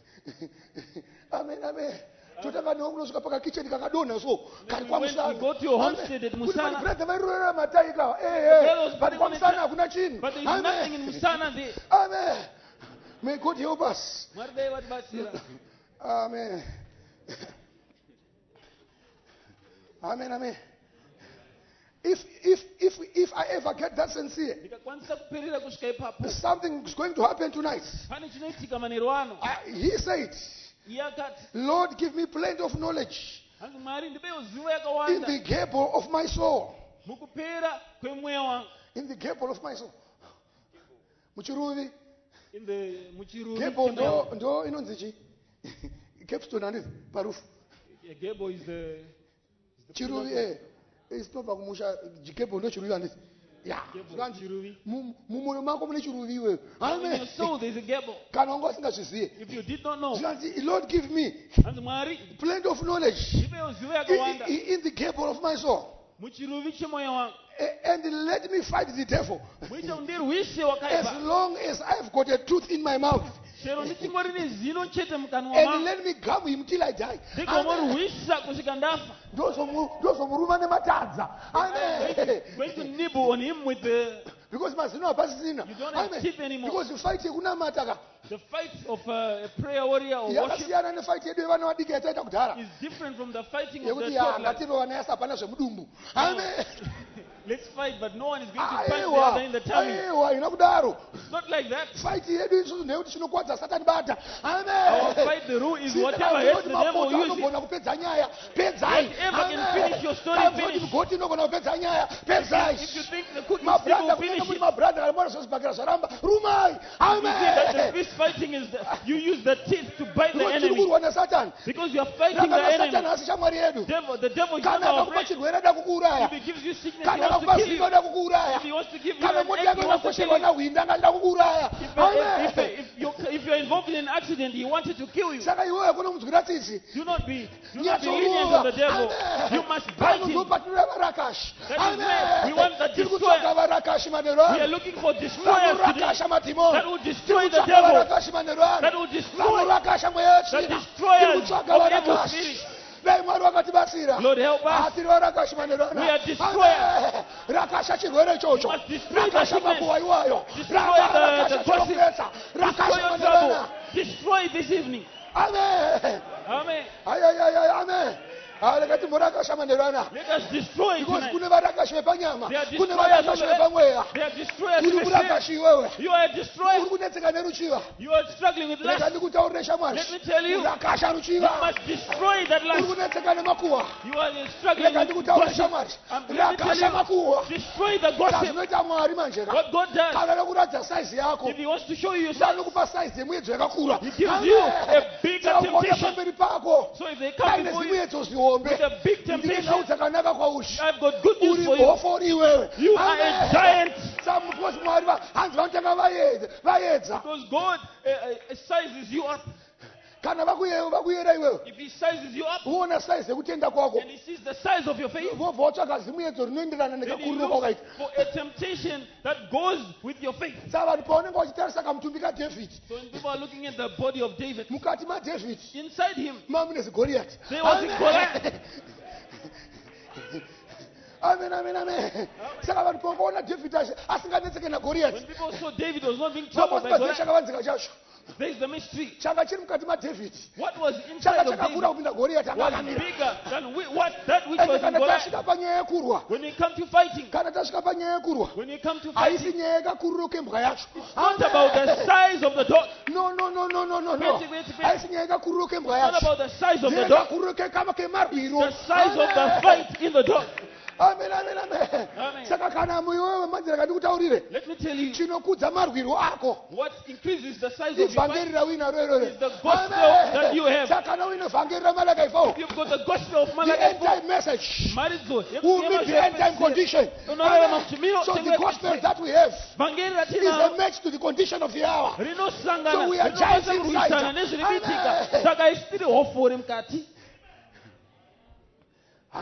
amen amen totanga neunozvika pakakicheni kakadonha so kari When you go to your homestead at Musana, kwamusanabreda vairorera mataika brothers but kwamusana hakuna chinhu but there is nothing in Musana there. amen may God help us Mwari watibatsira. amen amen amen if if if if I ever get that sincere Ndikakwanisa kuperera kusvika ipapo, something is going to happen tonight. pane chinoitika manheru ano. I, he said, Iye akati, Lord, give me plenty of knowledge hanzi Mwari ndipewo zivo in yakawanda the gable of my soul. mukupera kwemweya wangu. In the gable of my soul. Muchiruvi. In the muchiruvi. Gable ndo ndo inonzi chi. Capstone andis parufu. A gable is the, is the Chiruvi eh. Isinopa kumusha gable ndo chiruvi andis. Yeah. Gable, chiruvi. Mumwoyo mako mune chiruvi wewe. In Amen. your soul there is a gable. Kana wanga usingazviziye. If you did not know, Zvanzi, Lord, give me hanzi Mwari plenty of knowledge ndipewo zivo in, yakawanda in, in the gable of my soul. muchiruvi chemweya wangu. A- And let me fight the devil Muite undirwise as wakaipa. long as I've got a tooth in my mouth. Chero ndichingori nezino chete mukanwa And mangu. let me gum him till I die. Ndikomurwisa kusvika ndafa. Ndozomuruma nematadza. Amen. Going to nibble on him with the Because mazino hapasisina. You don't have Amen. teeth anymore. Because you fight yekunamata ka. the fight of uh, a prayer warrior or worship Yakasiyana nefight yedu yevana vadiki yataita kudhara. is different from the fighting of the Yekuti ya toddler. ngatipe vana yasa hapana zvemudumbu. Amen. Let's fight, but no one is going to fight the other in the Aiwa. tummy. Aiwa ina kudaro. It's not like that. Fight yedu isusu nekuti chinokwadza Satani bata. Our Amen. fight, the rule is whatever hurts the devil use it. anogona kupedza nyaya pedzai. Whatever can finish your story, finish. migoti inogona kupedza nyaya pedzai. If you think the cooking stick Mabrother will kunenge finish muri it, mabrother arimwana zvozibhakira zvaramba rumai. you see that the Amen. fist fighting is the, you use the teeth to bite the Because tiri enemy kurwa nasatani. because you are fighting the Rakana Satani enemy. asi shamwari yedu. Devil, the devil is not Kana our akakupa friend. chirwere ada kukuuraya. If he gives you sickness, he Kana wants akakupa to kill zino you. ada kukuuraya. If he wants to give you Kana an moti egg, yako he wants to kill inakosherwa you. nahwinda angada kukuuraya. If, if, Amen. if, if, you're, if you're involved in an accident, he wanted to kill you. Saka iwewe kunomudzwira tsitsi. Do not be, do not be lenient on the devil. You must bite him. Panozopatirira varakashi. That is where we want the Tiri destroyer. kutsvaga varakashi manheru We are ano. looking for destroyers today Vanorakasha madhimoni. that will destroy the Tiri kutsvaga devil, varakashi manheru ano. that will destroy Vanorakasha mweya the yetsvina. Tiri destroyers kutsvaga of evil varakashi. spirits. Dai Mwari wakatibatsira. Lord, help Ah, us. tiri varakashi manheru ano. We are destroyers. Amen. Rakasha chirwere ichocho. You must destroy the Rakasha sickness. makuhwa iwayo. Destroy Raka- the, rakasha the gossip. chinopetsa. Destroy Rakasha your manheru trouble. ano. Destroy this evening. Amen. Amen. Ay, ay, ay, ay, amen. Ah, lekati murakasha manheru ano. Let us destroy Because tonight. kune varakashi vepanyama. They are Kune destroyers varakashi of the vepamweya. They are destroyers Uri in the spirit. murakashi iwewe. You are a Uri destroyer. kunetseka neruchiva. You are struggling with Rega lust. ndikutaurire shamwari. Let me tell you, Urakasha you ruchiva. must destroy that Uri lust. kunetseka nemakuhwa. You are struggling Rega with ndikutaurire gossip. shamwari. I'm going to tell Rakasha you, makuhwa. destroy the gossip. Zvinoita Mwari manjera. What God does, Kana nekuratidza saizi yako. if He wants to show you your size, Anokupa saizi yemuedzo yakakura. He gives you a bigger Ukaona temptation. pamberi pako. So if they come Paine before you zimuedzo zihombe. with a big Ndine temptation, nhau dzakanaka kwauri. I've got good news Uri for you. bhofori iwewe. You are a Amen. giant. Because Mwari va- hanzi vanotanga vaedza vaedza. Because God uh, uh, sizes you up. Kana vakuye- vakuyera iwewe. If He sizes you up Uona saizi yekutenda kwako. and He sees the size of your faith, Vobva watsvaga zimuedzo rinoenderana then He nekakuriro looks kwakaita. for a temptation that goes with your faith. Saka vanhu paunenge vachitarisa kamutumbi kadhavhidhi, So when people are looking at the body of David, mukati madhavhidhi inside him, mamune zigoriyati. There was a Goliath. Amen, amen, amen. Saka vanhu pakaona dhavhidhi asi- asinganetseke when nagoriyati, people saw David was not being troubled by vamoziva Goliath, chakavanzika chacho. there is the mystery. Changa chiri mukati madhavhidhi What was changa inside of chakakura David kupinda goriyati was akakamira. bigger than we, what that which Ende was in kana Goliath. tasvika panyaya yekurwa, When we come to fighting, kana tasvika panyaya yekurwa, when we come to haisi fighting, nyaya yekakuriro kembwa yacho. not about the size of the dog. No, no, no, no, no, no, no. Wait, wait, wait. Haisi nyaya yekakuriro kembwa Not yacho. about the size of the dog. Yekakuriro kekama kemarwiro. The size of the fight in the dog. Amen, amen, amen. Amen. Saka kana muiwewe manzira kandikutaurire, Let me tell you, chinokudza marwiro ako what increases the size of your fight ivhangeri raunaro iroro. is the gospel that you have. Saka kana uine vhangeri raMalachi four, You've got the gospel of the Malachi. end time message Maridzo, will meet the end time condition. Amen. So the gospel that we have vhangeri is a ratinaro match to the condition of the hour. rinosangana So we are rinokwanisa giants inside. kurwisana nezviri kuitika. Amen. Saka isi tiri hofori mukati.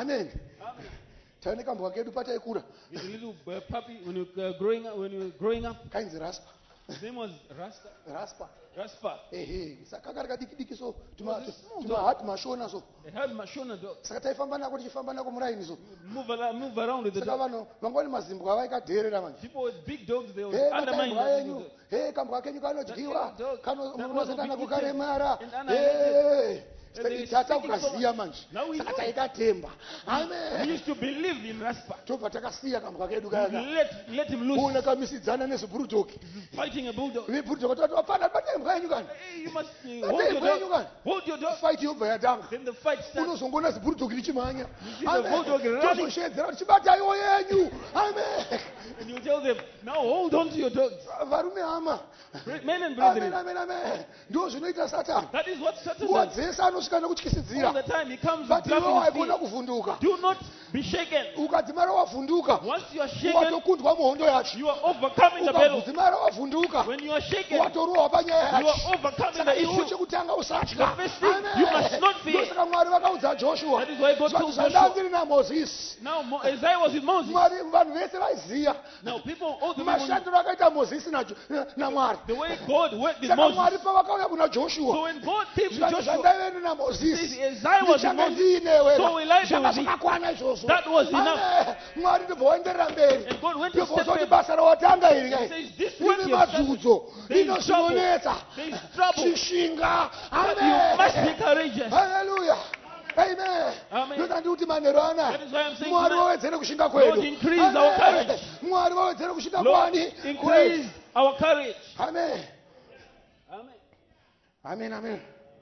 amen. Amen. Taone kambwa kedu pataikura With a little uh, puppy, when you uh, growing up, when you were growing up, kainzi raspa his name was Rasta. raspa Raspa. ehe saka kari kadikidiki so was a small tumahati mashona so They had Mashona dog. saka taifamba nako tichifamba nako muraini so Move around, move around with the saka dog. vanhu vangwani mazimbwa avaikadherera manje People with big dogs, they Hey, were undermining mataimbwa the enyu dog. he kambwa kenyu kanodyiwa That dog, that munozoita was nako eaten karemara and annihilated. And they were tata speaking so ukaziya much. manje Now we saka know. taikatemba We amen used to believe in Raspa. tobva takasiya kambwa kedu We kaka let, let him loose. kuona kamisidzana nezibhurudoki Fighting a bulldog. vibhurudoki tati wapana mataimbwa enyu kana Hey, you must uh, Hey, hold your hey, dog. Hold your dog. fight yobva yatanga Then the fight starts. unozongona zibhurudoki richimhanya see the bulldog running. tozoshedzera kuti chibataiwo yenyu amen And you tell them, now hold on to your dogs. varume hama Men and amen brethren. amen amen ndo zvinoita satani That is what Satan nguva does. dzese anosvika All nekutyisidzira the time he comes but with iwe bluffing his waigona feet. kuvhunduka Do not be shaken. ukadzimara wavhunduka Once you are shaken, watokundwa muhondo yacho you are overcoming the battle. ukadzimara wavhunduka When you are shaken, watorwa panyaya you yacho are overcoming saka the iwe issue. chekutanga usatya The first thing, you must not fear. ndosaka mwari vakaudza joshua That is why God told Joshua. zvandandiri namozisi Now Mo- Isaiah was with Moses. mwari vanhu vese vaiziya Now people, all the people, mashandiro akaita mozisi na- na- namwari the way God worked with saka mwari Moses. pavakauya kuna So joshua when God came to zvati Joshua, zvandaive says namozisi Isaiah was with ndichange Moses. ndiinewe So will I be zvanga with thee. zvakakwana izvozvo That was enough. Amen. mwari ndibva waenderera mberi And God went to step ndibvozoti in. basa rawatanga iri He kai says, this work ine you have started, madzudzo there ino is trouble. zvinonetsa There is trouble. chishinga But you must be courageous. haleluya amen Amen. ndoda ndikuti manheru anaya That is why I'm saying mwari tonight, wawedzere kushinga Lord, kwedu increase our Amen. courage. mwari wawedzere kushinga Lord, kwani increase our courage. amen Amen. amen amen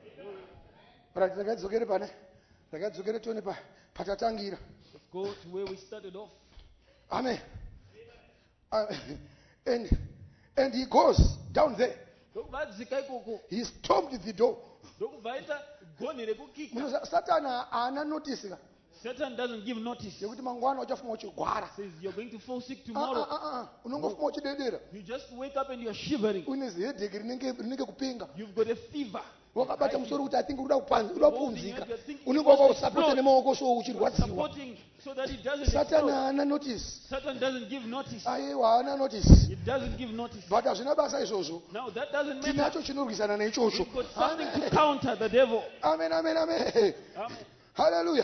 right takadzokere pane takadzokere tione pa patatangira Let's go to where we started off. amen Uh, and and he goes down there Ndokubadzika ikoko. he stormed the door Ndokubvaita gonhi rekukika. Munoziva, satani haana notisi ka Satan doesn't give notice. yekuti mangwana uchafunga uchigwara Says you're going to fall sick Ah, tomorrow. ah, ah, ah. unongofunga uchidedera You just wake up and you're shivering. une zihedheki rinenge rinenge kupenga You've got a fever. wakabata musoro kuti atingi uda kupanza uda Holding kupunzika it, you're thinking unenge it must wakausapota explode. nemaoko so uchirwadziwa Supporting so that it doesn't satani explode. haana notisi Satan doesn't give notice. aiwa haana notisi It doesn't give notice. but hazvina basa izvozvo Now that doesn't matter. tinacho chinorwisana naichocho We've got something to counter the devil. amen amen amen Amen. hallelujah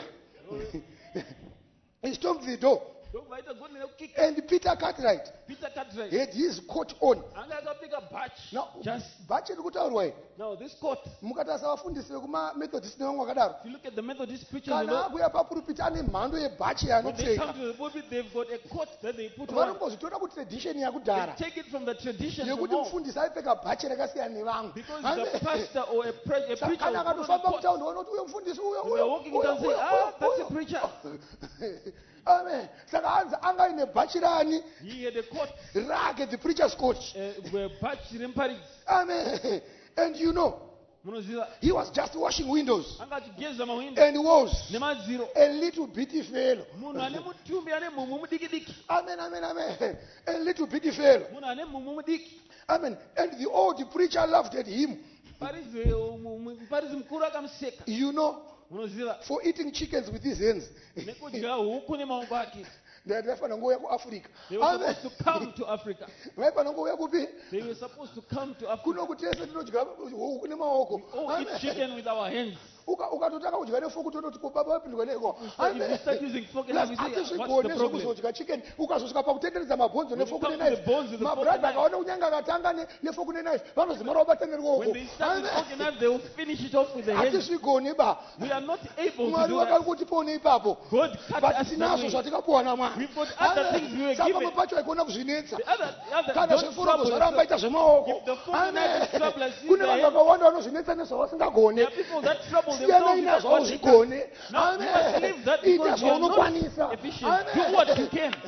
he stormed the door Ndokubvaita gonhi rekukika. and Peter Cartwright Peter Cartwright. had his coat on Anga akapfeka bhachi. now Just bhachi riri kutaurwa iyi now this court. mukatarisa vafundisi vekumamethodist nevamwe vakadaro If you look at the Methodist preachers, you kana know, akuya papuripiti ane mhando yebhachi when they come yaanopfeka to the pulpit, they've got a coat that they put on. varongozvitora kuti tradition yakudhara They take it from the tradition from yekuti all. mufundisi aipfeka bhachi rakasiyana nevamwe Because Amen. the pastor or a, pre- a Saka preacher kana will put on a akatofamba coat. mutaundi waona kuti uyo mufundisi uyo When they're walking down, say, ah, that's a preacher. amen saka anzi anga aine bhachi rani He had a coat, rake the preacher's coat uh, bhachi remparidzi. amen and you know Munoziva, he was just washing windows anga achigeza mawindo and walls nemadziro. a little bitty fellow Munhu ane mutumbi ane mhumhu mudiki-diki. amen amen amen a little bitty fellow Munhu ane mhumhu mudiki. amen and the old preacher laughed at him Muparidzi mu- mu- muparidzi mukuru akamuseka. you know Munoziva, for eating chickens with his hands nekudya huku nemaoko ake. ndati vaifanira ngouya kuafrica They were amen supposed to come to Africa. vaifanira ngouya kupi They were supposed to come to Africa. kuno kuti tese tinodya huku nemaoko Oh, Amen. eat chicken with our hands. Uka- ukatotaka kudya nefoku tototi ko baba vapindwa neko So if you start using fork and knife, you say, what's the problem? atizvigone chicken ukazosvika pakutenderedza mabhonzo When you nefoku come to the nenaife bones with the fork and mabradha knife. akaona kunyange akatanga ne- nefoku nenaife vanozimara vabatane ruoko When they start with fork and knife, they will finish it off with the hands. hatizvigoni ba We are not able to mwari do that. wakangotipone ipapo God cut but us that tinazvo way. zvatikapuwa namwari We've got other things we were saka given. papacho aikona kuzvinetsa The other, the other, kana don't zveforogo trouble zvaramba yourself. ita zvemaoko If the fork and knife is trouble, as you kune the vanhu hand, vakawanda vanozvinetsa nezvavasingagone there are people that trouble siyana themselves ina with what they can. zvaudzigone Now, you must leave that ita because you are zvaunokwanisa not efficient. Do what you can.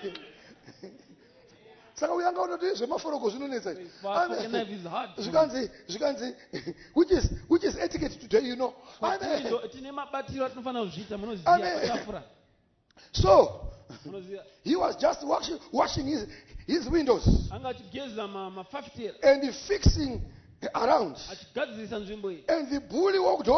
saka uyanga unoti zvemaforogo zvinonetsa Fork and knife is hard. zvikanzi zvikanzi which is which is etiquette today you know Amen. Tine- tine mabatiro atinofanira kuzviita munoziva Amen. patafura. So Munoziva. he was just washing, washing his, his windows Anga achigeza ma- mafafitera and fixing around achigadzirisa nzvimbo iyi. and the bully walked over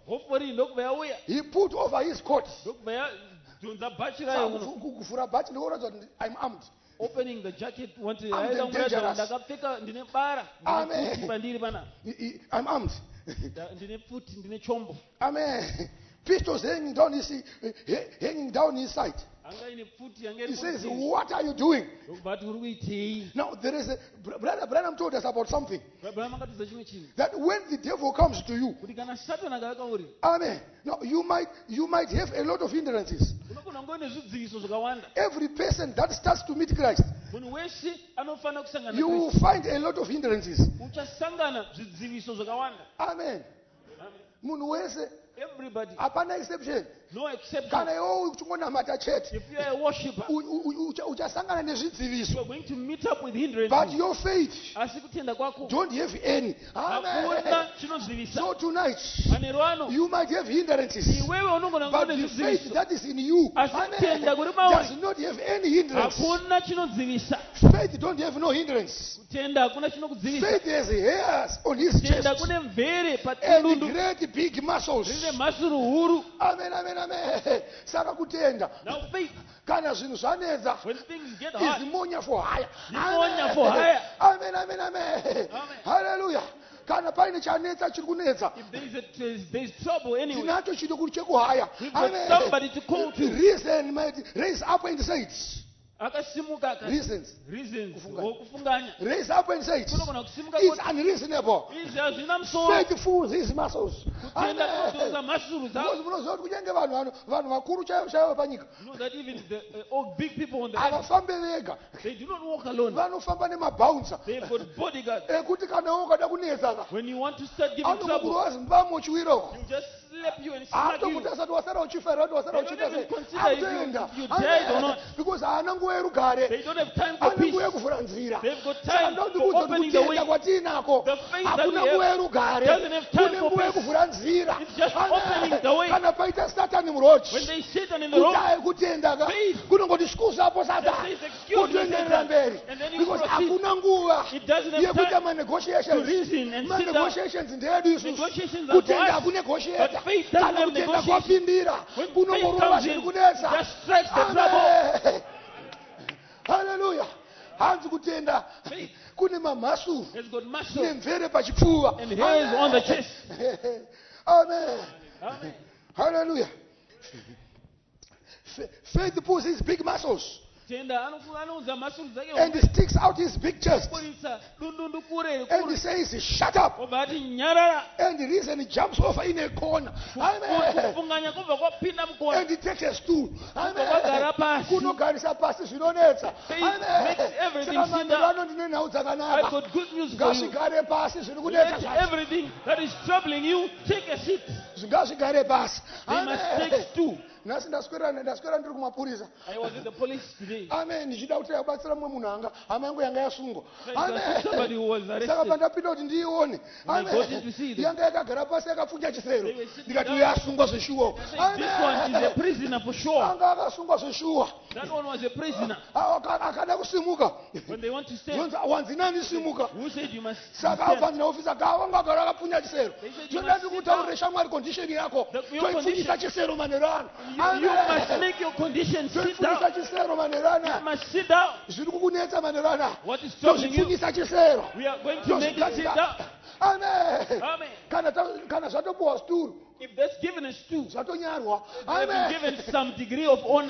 hopefully ndokuva yauya He put over his coat. ndokuva yadhonza bhachi rayo muno Kuvhura bhachi ndokuratidza kuti I'm armed. opening the jacket wanti I'm aida dangerous. muratidza ndakapfeka ndine bara Amen. ndine pfuti pandiri pana I- I- I'm armed. nda- ndine pfuti ndine chombo Amen. Pistols hanging down his hanging down his side. anga ine pfuti anga He iri says, pfuti. "What are you doing?" Ndokubva ati uri kuitei Now there is a brother. Branham told us about something Abraham akatidza chimwe chinhu that when the devil comes to you, kuti kana satani akauya kwauri amen. Now you might you might have a lot of hindrances. unogona kunge une zvidziviso zvakawanda Every person that starts to meet Christ, munhu wese anofanira kusangana you will naKristu find a lot of hindrances. uchasangana zvidziviso zvakawanda Amen. Amen. Munhu wese, everybody hapana exception. no exception Kana iwe uchingonamata chete, if you are a worshipper u- u- ucha- uchasangana you nezvidziviso. are going to meet up with But hindrances your faith asi kutenda kwako don't have any. hakuna Amen. chinozivisa So tonight, manero ano you might have hindrances. iwewe unogona But kunge the faith nezvidziviso that is in you, Asi amen, kutenda kuri mauri. does not have any hindrance. hakuna chinodzivisa Faith don't have no hindrance. kutenda hakuna chinokudzivisa Faith has hairs on his kutenda chest kune mvere and patulundu great big muscles. rine mhasuru huru Amen, amen, amen. Saka kutenda. now faith Kana zvinhu zvanetsa, when things get hard izimonya for hire. Zimonya for hire. Amen, amen, amen. Amen. Hallelujah. Kana paine chanetsa chiri kunetsa, if there is a there is trouble anyway tinacho chidokuru chekuhaya. we've got somebody to call to Reason might raise up and say it. akasimuka akati Reasons. reasons Kufunganya. wokufunganya Raise up and say it. kunogona kusimuka It's kuti unreasonable. izvi hazvina musoro Faith fools his muscles. kutenda kunodzosa mhasuru Because dzavo munoziva kuti kunyange vanhu vano- vanhu vakuru chaivo chaivo panyika you know that even the uh, all big people on the earth havafambe vega, they do not walk alone vanofamba nemabouncer they've got bodyguards ekuti kana ukada kunetsa ka when you want to start giving trouble anokuburowa zimbamo chiwiroko you just slap you and smack you haatokuti asati wasara uchifara ati wasara They don't uchiita even sei consider if you- akutoenda if you died or not. because haana nguva yerugare, they don't have time for ane peace nguva yekuvhura nzira. they've got Saka time ndoti for kudza opening kuti the way kutenda kwatiinako The faith that hakuna we have nguva yerugare, doesn't have time kune for nguva peace. yekuvhura nzira. It's just Amen. opening the way. Kana paita satani muroti when they sit in the road kudai kutenda ka Faith. kunongoti sikuzapo satani Just says, "Excuse me, kutoenderera Satan." mberi And then you because proceed. hakuna nguva It doesn't have yekuita time manegotiations. to reason and sit down. Manegotiations ndeyedu isusu, Negotiations are kutenda for us. hakunegotiata. But faith doesn't Kana have kutenda negotiation. kwapindira When kunongorova faith comes zviri in, kunetsa. just strikes the trouble. Amen. Hallelujah. Hanzi kutenda Faith kune mamhasuru has got muscle nemvere pachipfuva. and hairs on the chest. Amen. Amen. Hallelujah. F- Faith pulls his big muscles tenda anoku- anoudza mhasuru dzake and he sticks out his big chest kuburisa dundundu kure and kure he says, "Shut up." obva ati nyarara And the reason he jumps over in a corner. Amen. kufunganya kubva kwapinda And mukona he takes a stool. Kubva kwagara pasi. Kunogarisa pasi zvinonetsa. Faith Amen. makes everything Saka sit manzano down. ndine nhau I've dzakanaka. got good news for you. Ngazvigare pasi zviri Let kunetsa zvacho. everything that is troubling you take a seat. Ngazvigare pasi. They must Amen. take two. Nhasi ndaswera ndaswera ndiri kumapurisa. I was in the police today. Amen. Ndichida kuti yabatsira mumwe munhu anga hama yangu yanga yasungwa. There's somebody who was Saka arrested. pandapinda kuti ndiione. When I got in to see them, Yanga yakagara pasi yakapfunja chisero. They were sitting Ndikati down. uyo asungwa zveshuwa. I said, this one is a prisoner for sure. Anga akasungwa zveshuwa. That one was a prisoner. Aka- akada kusimuka. When they want to stand, Zonzi wanzinani simuka. who said you must Saka stand? abva naofisa gava ngagara akapfunya chisero. They said you Zvinoda must sit ndikutaurire shamwari condition yako. The- your Toipfunyisa condition. chisero manheru ano. You, you must make your condition sit down. Toipfunyisa chisero manheru You ano. must sit down. Zviri kukunetsa manheru ano. What is troubling you? Tozvipfunyisa chisero. We are going to make it sit down. Amen. Amen. Kana ta- kana zvatopuwa sturu If that's given us two, zvatonyarwa. they have been given some degree of honor.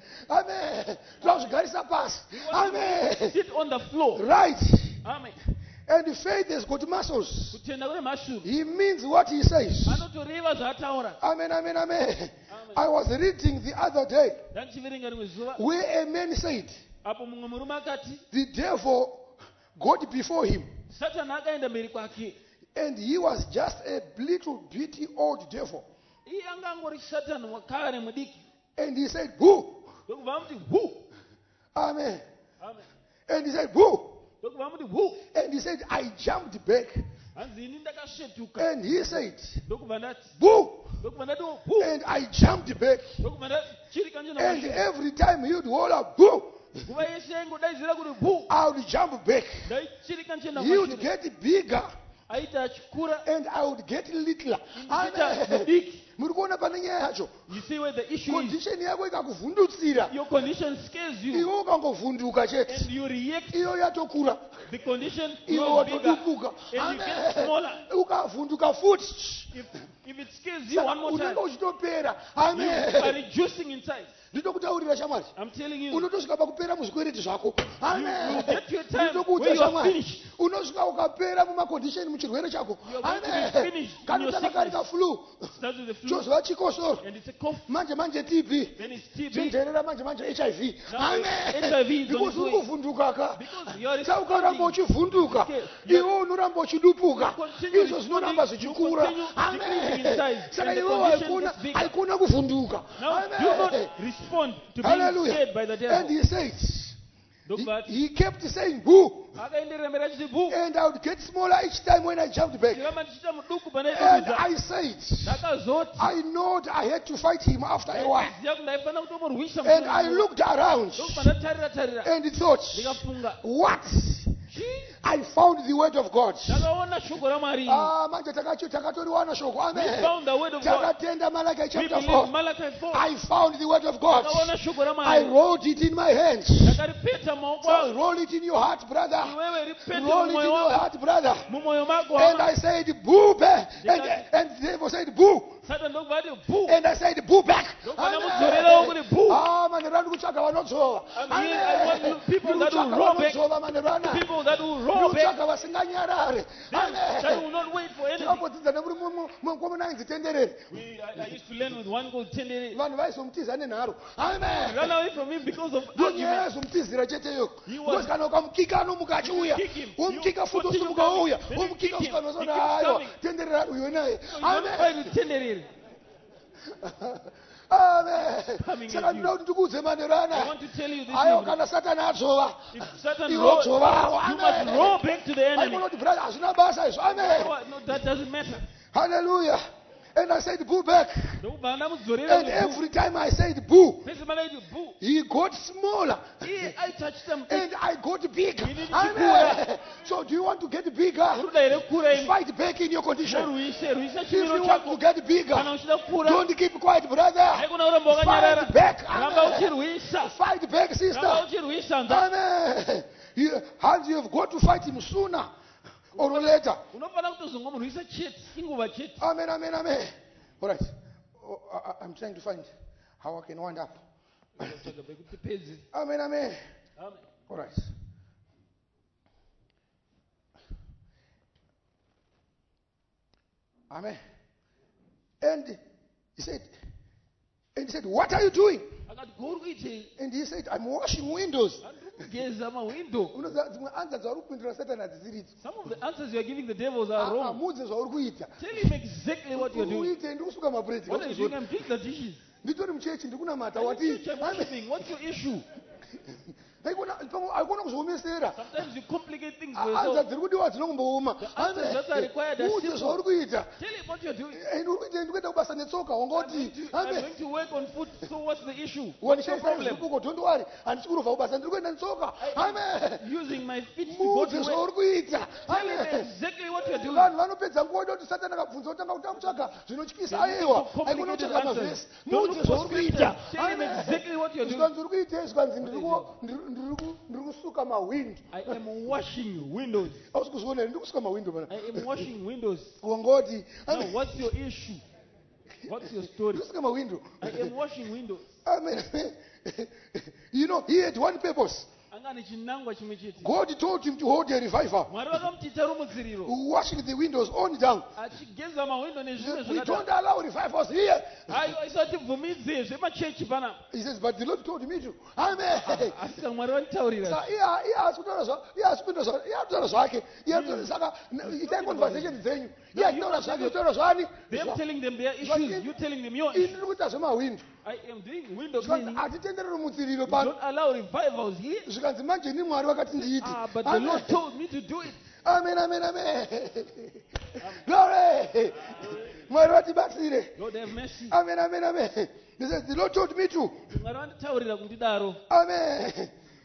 Amen. Tozvigarisa pasi. Amen. Sit on the floor. Right. Amen. And the faith has got muscles. Kutenda kune mhasuru. He means what he says. Anotoreva zvaataura. Amen, amen, amen. I was reading the other day Ndandichiverenga rimwe zuva where a man said apo mumwe murume akati the devil got before him satani akaenda mberi kwake and he was just a little bitty old devil. iye anga angori satani wakare mudiki And he said, "Boo." ndokubva muti hu. Amen. Amen. And he said, "Boo." ndokubva muti hu. And he said, "I jumped back." hanzi ini ndakasvetuka And he said, ndokubva ndati "Boo." ndokubva ndati hu. And I jumped back. ndokubva ndachirika njena And mashure every time he would hold up, "Boo," nguva yese yaingodaidzira kuti hu I would jump back. ndaichirika njena He would mashure get bigger aita achikura and I would get littler. ndichiita Amen. mudiki. Muri kuona pane nyaya yacho. You see where the issue is. Condition yako ikakuvhundutsira. Your condition scares you Iwe ukangovhunduka and chete. you react. Iyo yatokura. The condition Iwe grows bigger watodupuka. and you get smaller. Ukavhunduka futi. If, if it scares you one more time, Unenge uchitopera. you are Amen. reducing in size. Ndinokutaurira shamwari. I'm telling you, Unotosvika pakupera muzvikwereti zvako. you will get to a time Ndinokuudza where you are shamwari. finished. Unosvika ukapera mumacondition muchirwere chako. You are going to be Amen. finished in Kana your tanga kari sickness. kaflu. Starts with the flu, Chozva chikosoro. and it's a cough, Manje manje T B. then it's T B. Chinterera manje manje H I V. Now Amen. H I V is on Because its way. uri kuvhunduka ka. Because you are Saka ukaramba responding. uchivhunduka. Okay. Iwe unoramba uchidupuka. You continue Izvo zvinoramba responding, zvichikura. you continue decreasing in size, Saka and the iwe condition haikuna gets bigger. haikuna kuvhunduka. Now, do not respond to being Hallelujah. scared by the And devil. he said, Look he, back. he kept saying boo. Akaenderera mberi achiti boo. And I would get smaller each time when I jumped back. Ndikamba ndichiita muduku pane And idudza. I said, Ndakazoti I know that I had to fight him after a while. ziya kuti ndaifanira kutomurwisa. And I looked around Ndokupa ndatarira tarira. and thought, Ndikafunga. what? Chii? I found the word of God. Ndakaona shoko raMwari. Ah, manje takacho takatoriwana shoko. We Amen. found the word of God. Takatenda Malachi We chapter believe four. Malachi four. I found the word of God. Ndakaona shoko I raMwari. wrote it in my hands. Ndakaripeta mumaoko So angu. roll it in your heart, brother. Iwewe ripete Roll it in mumwoyo your wako. heart, brother. Mumwoyo mako. And I said, boo back. And, and the devil said, boo. Satan ndokubva ati boo. And I said, boo back. Ndokubva ndamudzorerawo kuti boo. Ah, manero kutsvaga vanodzova. I'm here, I want people that will roll back. Vanodzova manero ana. People that will roll back. Kutsvaga vasinganyarare. That will not wait for anything. Tinombotidza nemuri mukomana ainzi tenderere. We, I, I used to learn with one called Tendere. Vanhu vaizomutiza nenharo. Amen. Run away from him because of Ndonyaya argument. yazomutizira cheteyo. He was- Ngozi kana ukamukika anomuka achiuya. Kick him. Umukika You futi continue usimuka ouya. coming. Then you Umukika kick him. usika He unozona keeps hayo. coming. Tenderera uyo naye. So you don't fight Amen. with Tendere. Amen. Coming Saka at you. ndinoda kuti ndikuudze manero I ana. want to tell you this Ayo evening. kana Satani adzova. If Satan Iwe rolls, udzovawo. you must roll back to the enemy. Haikona kuti brother hazvina basa izvo. Amen. No, no, that doesn't matter. Hallelujah. And I said boo back. Ndokubva ndamudzorera And kuti boo. every time I said boo, Pese panaiti boo. he got smaller. Iye aitachita muduku. And I got bigger. You need to Amen. So do you want to get bigger? Uruda here kura imi. Fight back in your condition. Rwise, rwise If you chimiro want chako. to get bigger, Kana uchida kura. don't keep quiet, brother. Haikuna uramba wakanyarara. Fight back. Ramba Amen. uchirwisa. Fight back, Ramba sister. uchirwisa nda. Amen. You, and you have got to fight him sooner or later. Unofana kutozongomurwisa chete. Inguva chete. Amen, amen, amen. All right. Oh, I, I'm trying to find how I can wind up. Amen, amen. Amen. All right. Amen. And he said, and he said, what are you doing? Akati gori kuitei. And he said, I'm washing windows. Handikugeza mawindo. Unoziva dzimwe answer dzauri kupindura Satani hadzisiridzo. Some of the answers you are giving the devils are wrong. Amudze zvauri kuita. Tell him exactly what you're doing. Uite ndiri kusuka mapureti. What are you doing? I'm doing the dishes. Nditori muchechi ndiri kunamata I'm wati. worshiping. What's your issue? haikona kuzoomesera. Sometimes you complicate things for Answer yourself. dziri kudiwa dzinongombooma. answers that are required are Uudze simple. zvauri kuita. Tell him what you're doing. And uri kuita ndikuenda kubasa netsoka I'm wangoti. going, to, I'm going to work on foot. So what's the issue? What's your problem? Wandishaisa don't worry. Handisi kurova kubasa ndiri kuenda netsoka. Amen. Using my feet to go to Muudze work. zvauri kuita. Tell him Amen. exactly what you're doing. Vanhu vanopedza nguva ida kuti Satani akabvunza kutanga kuti amutsvaga zvinotyisa aiwa haikona kutsvaga mavhesi. Muudze zvauri kuita. Tell him exactly what you're doing. Zvikanzi uri kuita zvikanzi ndiri ku- ndiri- ndiri ku- ndiri kusuka mawindo. I am washing windows. Hausi kuzviona here ndiri kusuka mawindo mana. I am washing windows. Wangoti. Now, what's your issue? What's your story? Ndiri kusuka mawindo. I am washing windows. Amen. You know, he had one purpose. Angani chinangwa chimwe chete. God told him to hold a revival, Mwari vakamutita rumudziriro. washing the windows on down. Achigeza mawindo nezvimwe We don't zvakadaro. allow revivals here. Haiwa isati bvumidze zvemachechi panapa. He says, but the Lord told me to. Amen. Asi saka Mwari vanditaurira. Saka iye iye haasi kutaura zva- iye haasi kupinda zva- iye arikutaura zvake. Iye arikutaura- saka n- itai conversation dzenyu. Iye achitaura zvake kutaura zvani. Them telling them their issues, you telling them your Ini issues. ndiri kuita zvemawindo. I am doing window Zvikanzi cleaning. hatitendereri mutsiriro Don't pano. allow revivals here. Zvikanzi manje ni Mwari wakati ndiiti. Ah, but the Amen. Lord told me to do it. Amen, amen, amen. Glory. Mwari vatibatsire. Lord have mercy. Amen, amen, amen. He says, the Lord told me to. Mwari vanditaurira kundidaro. Amen.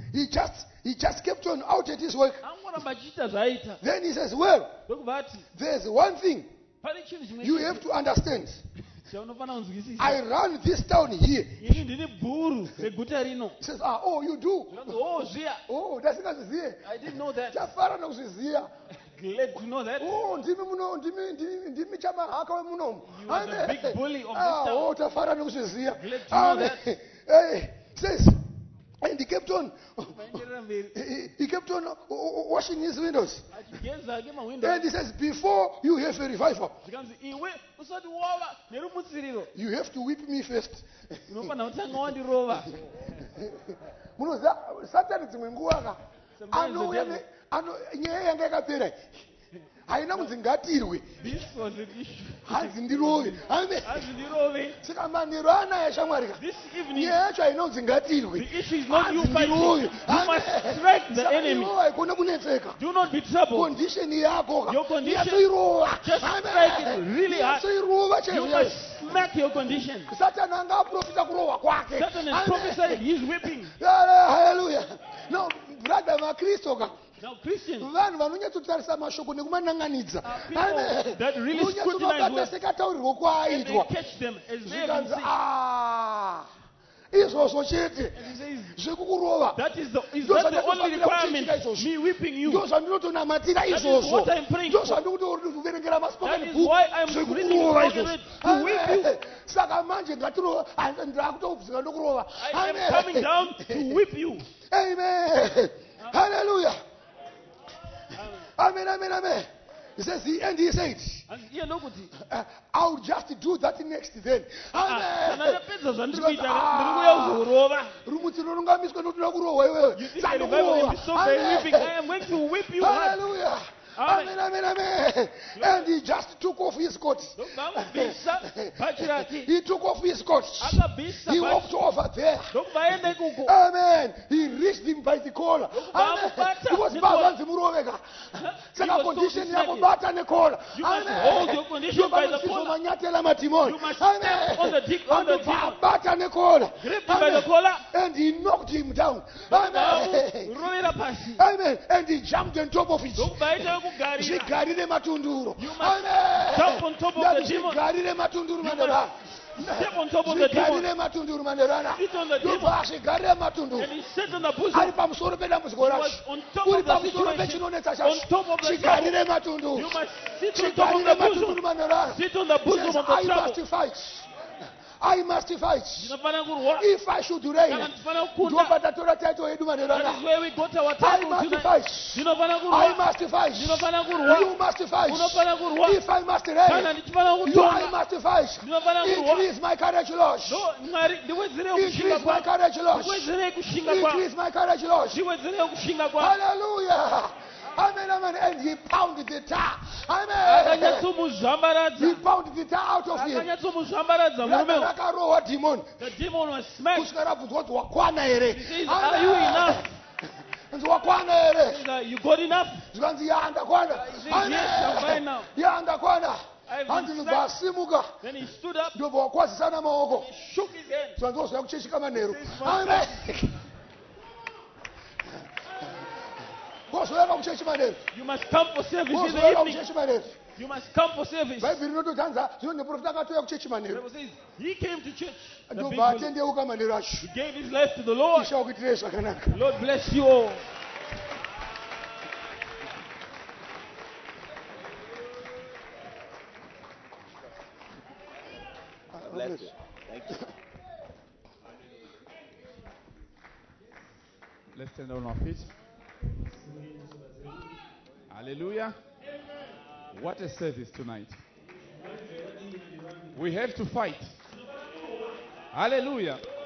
he just he just kept on out at his work. angoramba achiita zvaaita. Then he says, well, Ndokubva ati there's one thing pane chinhu chimwe you have to understand. chaunofanira kunzwisisa. I run this town here. ini ndini bhuru reguta rino. He says, ah, oh, you do? Zvikanzi, oh zviya. Oh, ndasingazvizive. I didn't know that. Tafara nokuzviziva. Glad to know that. Oh, ndimi muno, ndimi ndimi ndimi chamahaka wemunomu. You are the big bully of this Ah, town. oh, tafara nokuzviziva. Glad to know that. Hey, says, and he kept on, Vaenderera mberi. he, he kept on uh, washing his windows. achigeza hake mawindo. And he says, before you have a revival, zvikanzi iwe usati wava nerumutsiriro you have to whip me first. unofanira kutanga wandirova. Munoziva Satani dzimwe nguva ka Sometimes the anouya devil- ne- ano nyaya yanga yakapera haina kunzi ngatirwe This was an issue. hanzi ndirove. Amen. Hanzi ndirove. Saka manheru anaya shamwari ka This evening, nyaya yacho hainonzi ngatirwe. the issue is not you Hanzi fighting. ndirove. You must strike the enemy. Iwo haikona kunetseka. Do not be troubled. Condition yako ka Your condition- yatsoirova. Just strike it really hard. Yatsoirova You chaiyo. must smack your condition. Satani anga aprofita kurova kwake. Satan has prophesied he's whipping. Hallelujah. No, brother makristo ka Now Christians vanhu vanonyatsotarisa mashoko nekumananganidza. are people that really scrutinize unyatsovabata words sekataurirwo and they kwaaitwa catch them as they have been zvikanzi saying. "Ah, izvozvo chete And he says, zvekukurova that is the, is Ndo that the only zvandinofanira requirement? kuchiita izvozvo. Me whipping you. ndo zvandinotonamatira That is izvozvo what I'm praying ndo for. zvandikutoverengera That maspoken is book why I'm reading zvekukurova the spoken izvozvo. word to whip you. Amen. Saka manje ngatiro ndakutobvunza ndokurova. I am coming down to whip you. Amen. Hallelujah. Amen, amen, amen. He says, he, and he said, And iye ndokuti uh, I'll just do that next then. kana Amen. ndapedza zvandiri kuita ndiri kuuya kuzorova. Rumutsiro runganiswa notoda kurohwa iwewe. You think the revival will be so very whipping? I am going to whip you hard. Hallelujah. Amen. Amen, amen, amen. And he just took off his coat. Ndokubvambisa bhachi rake. He took off his coat. Akabvisa He bhachi. walked over there. Ndokubva aenda ikoko. Amen. He reached him by the collar. Amen. Bata Because necollar. bhavanzi muroveka. Saka He was condition so yako dismayed. bata necollar. You must hold your condition by the collar. Manyatela matimoni. You must step on the dick- on the demon. Bata necollar. Grip him by the collar. And he knocked him down. Amen. Rovera pasi. Amen. And he jumped on top of it. Ndokubva aita kugarira. Zvigarire matunduro. You must jump on top of the demon. Zvigarire matunduro You manderana. Step on top of the demon. Zvigarire matunduro manderana. Sit on the demon. Ndobva zvigarire matunduro. And he sat on the bosom. Ari pamusoro pedambudziko He racho. was on top Uri of the pamusoro situation. pechinonetsa On chacho. top of the Zvigarire trouble. matunduro. You must sit on top of Zvigarire the matunduro bosom. manderana. Sit on the bosom Says, of the I trouble. must fight. I must fight. Ndinofanira kurwa. If I should reign, Kana ndifanira kukunda. ndobva tatora title yedu That manderana. is where we got our I title must tonight. fight. Ndinofanira I kurwa. must fight. Ndinofanira kurwa. You must fight. Unofanira kurwa. If I must Kana reign, ndichifanira you I kutonga. must fight. Ndinofanira kurwa. Increase my courage, Lord. No, Mwari, ndiwedzere kushinga Increase my kwako. courage, Lord. Ndiwedzere kushinga kwako. Increase my courage, Lord. Ndiwedzere kushinga kwako. Hallelujah. Amen, amen. And he pounded the tar. Amen. He Akanyatsomuzvambaradza. pounded the tar out of him. Akanyatsomuzvambaradza murume. Rakarohwa demon. The demon was smacked. Kusvika rabvunzwa kuti wakwana here. He says, are you enough? Nzi wakwana here. He says, you got enough? Zvikanzi ya ndakwana. He says, yes, I'm fine now. Ya ndakwana. I've Hanzi been ndobva sacked. asimuka. Then he stood up. Ndobva wakwazisana maoko. He shook his hand. Zvikanzi wozvaya kuchechika manheru. He says, Amen. Wozoyaka kuchechi manheru. You must come for service in the Wozoyaka evening. kuchechi manheru. You must come for service. The Bhaibheri rinototanza zvino neprofita akatouya kuchechi manheru. Bible says he came to church. The big Ndobva bully. atendeuka manheru acho. He gave his life to the Lord. Isha kuitirei zvakanaka. Lord bless you all. Bless you. Thank you. Let's stand on our feet. Hallelujah. What a service tonight. We have to fight. Hallelujah.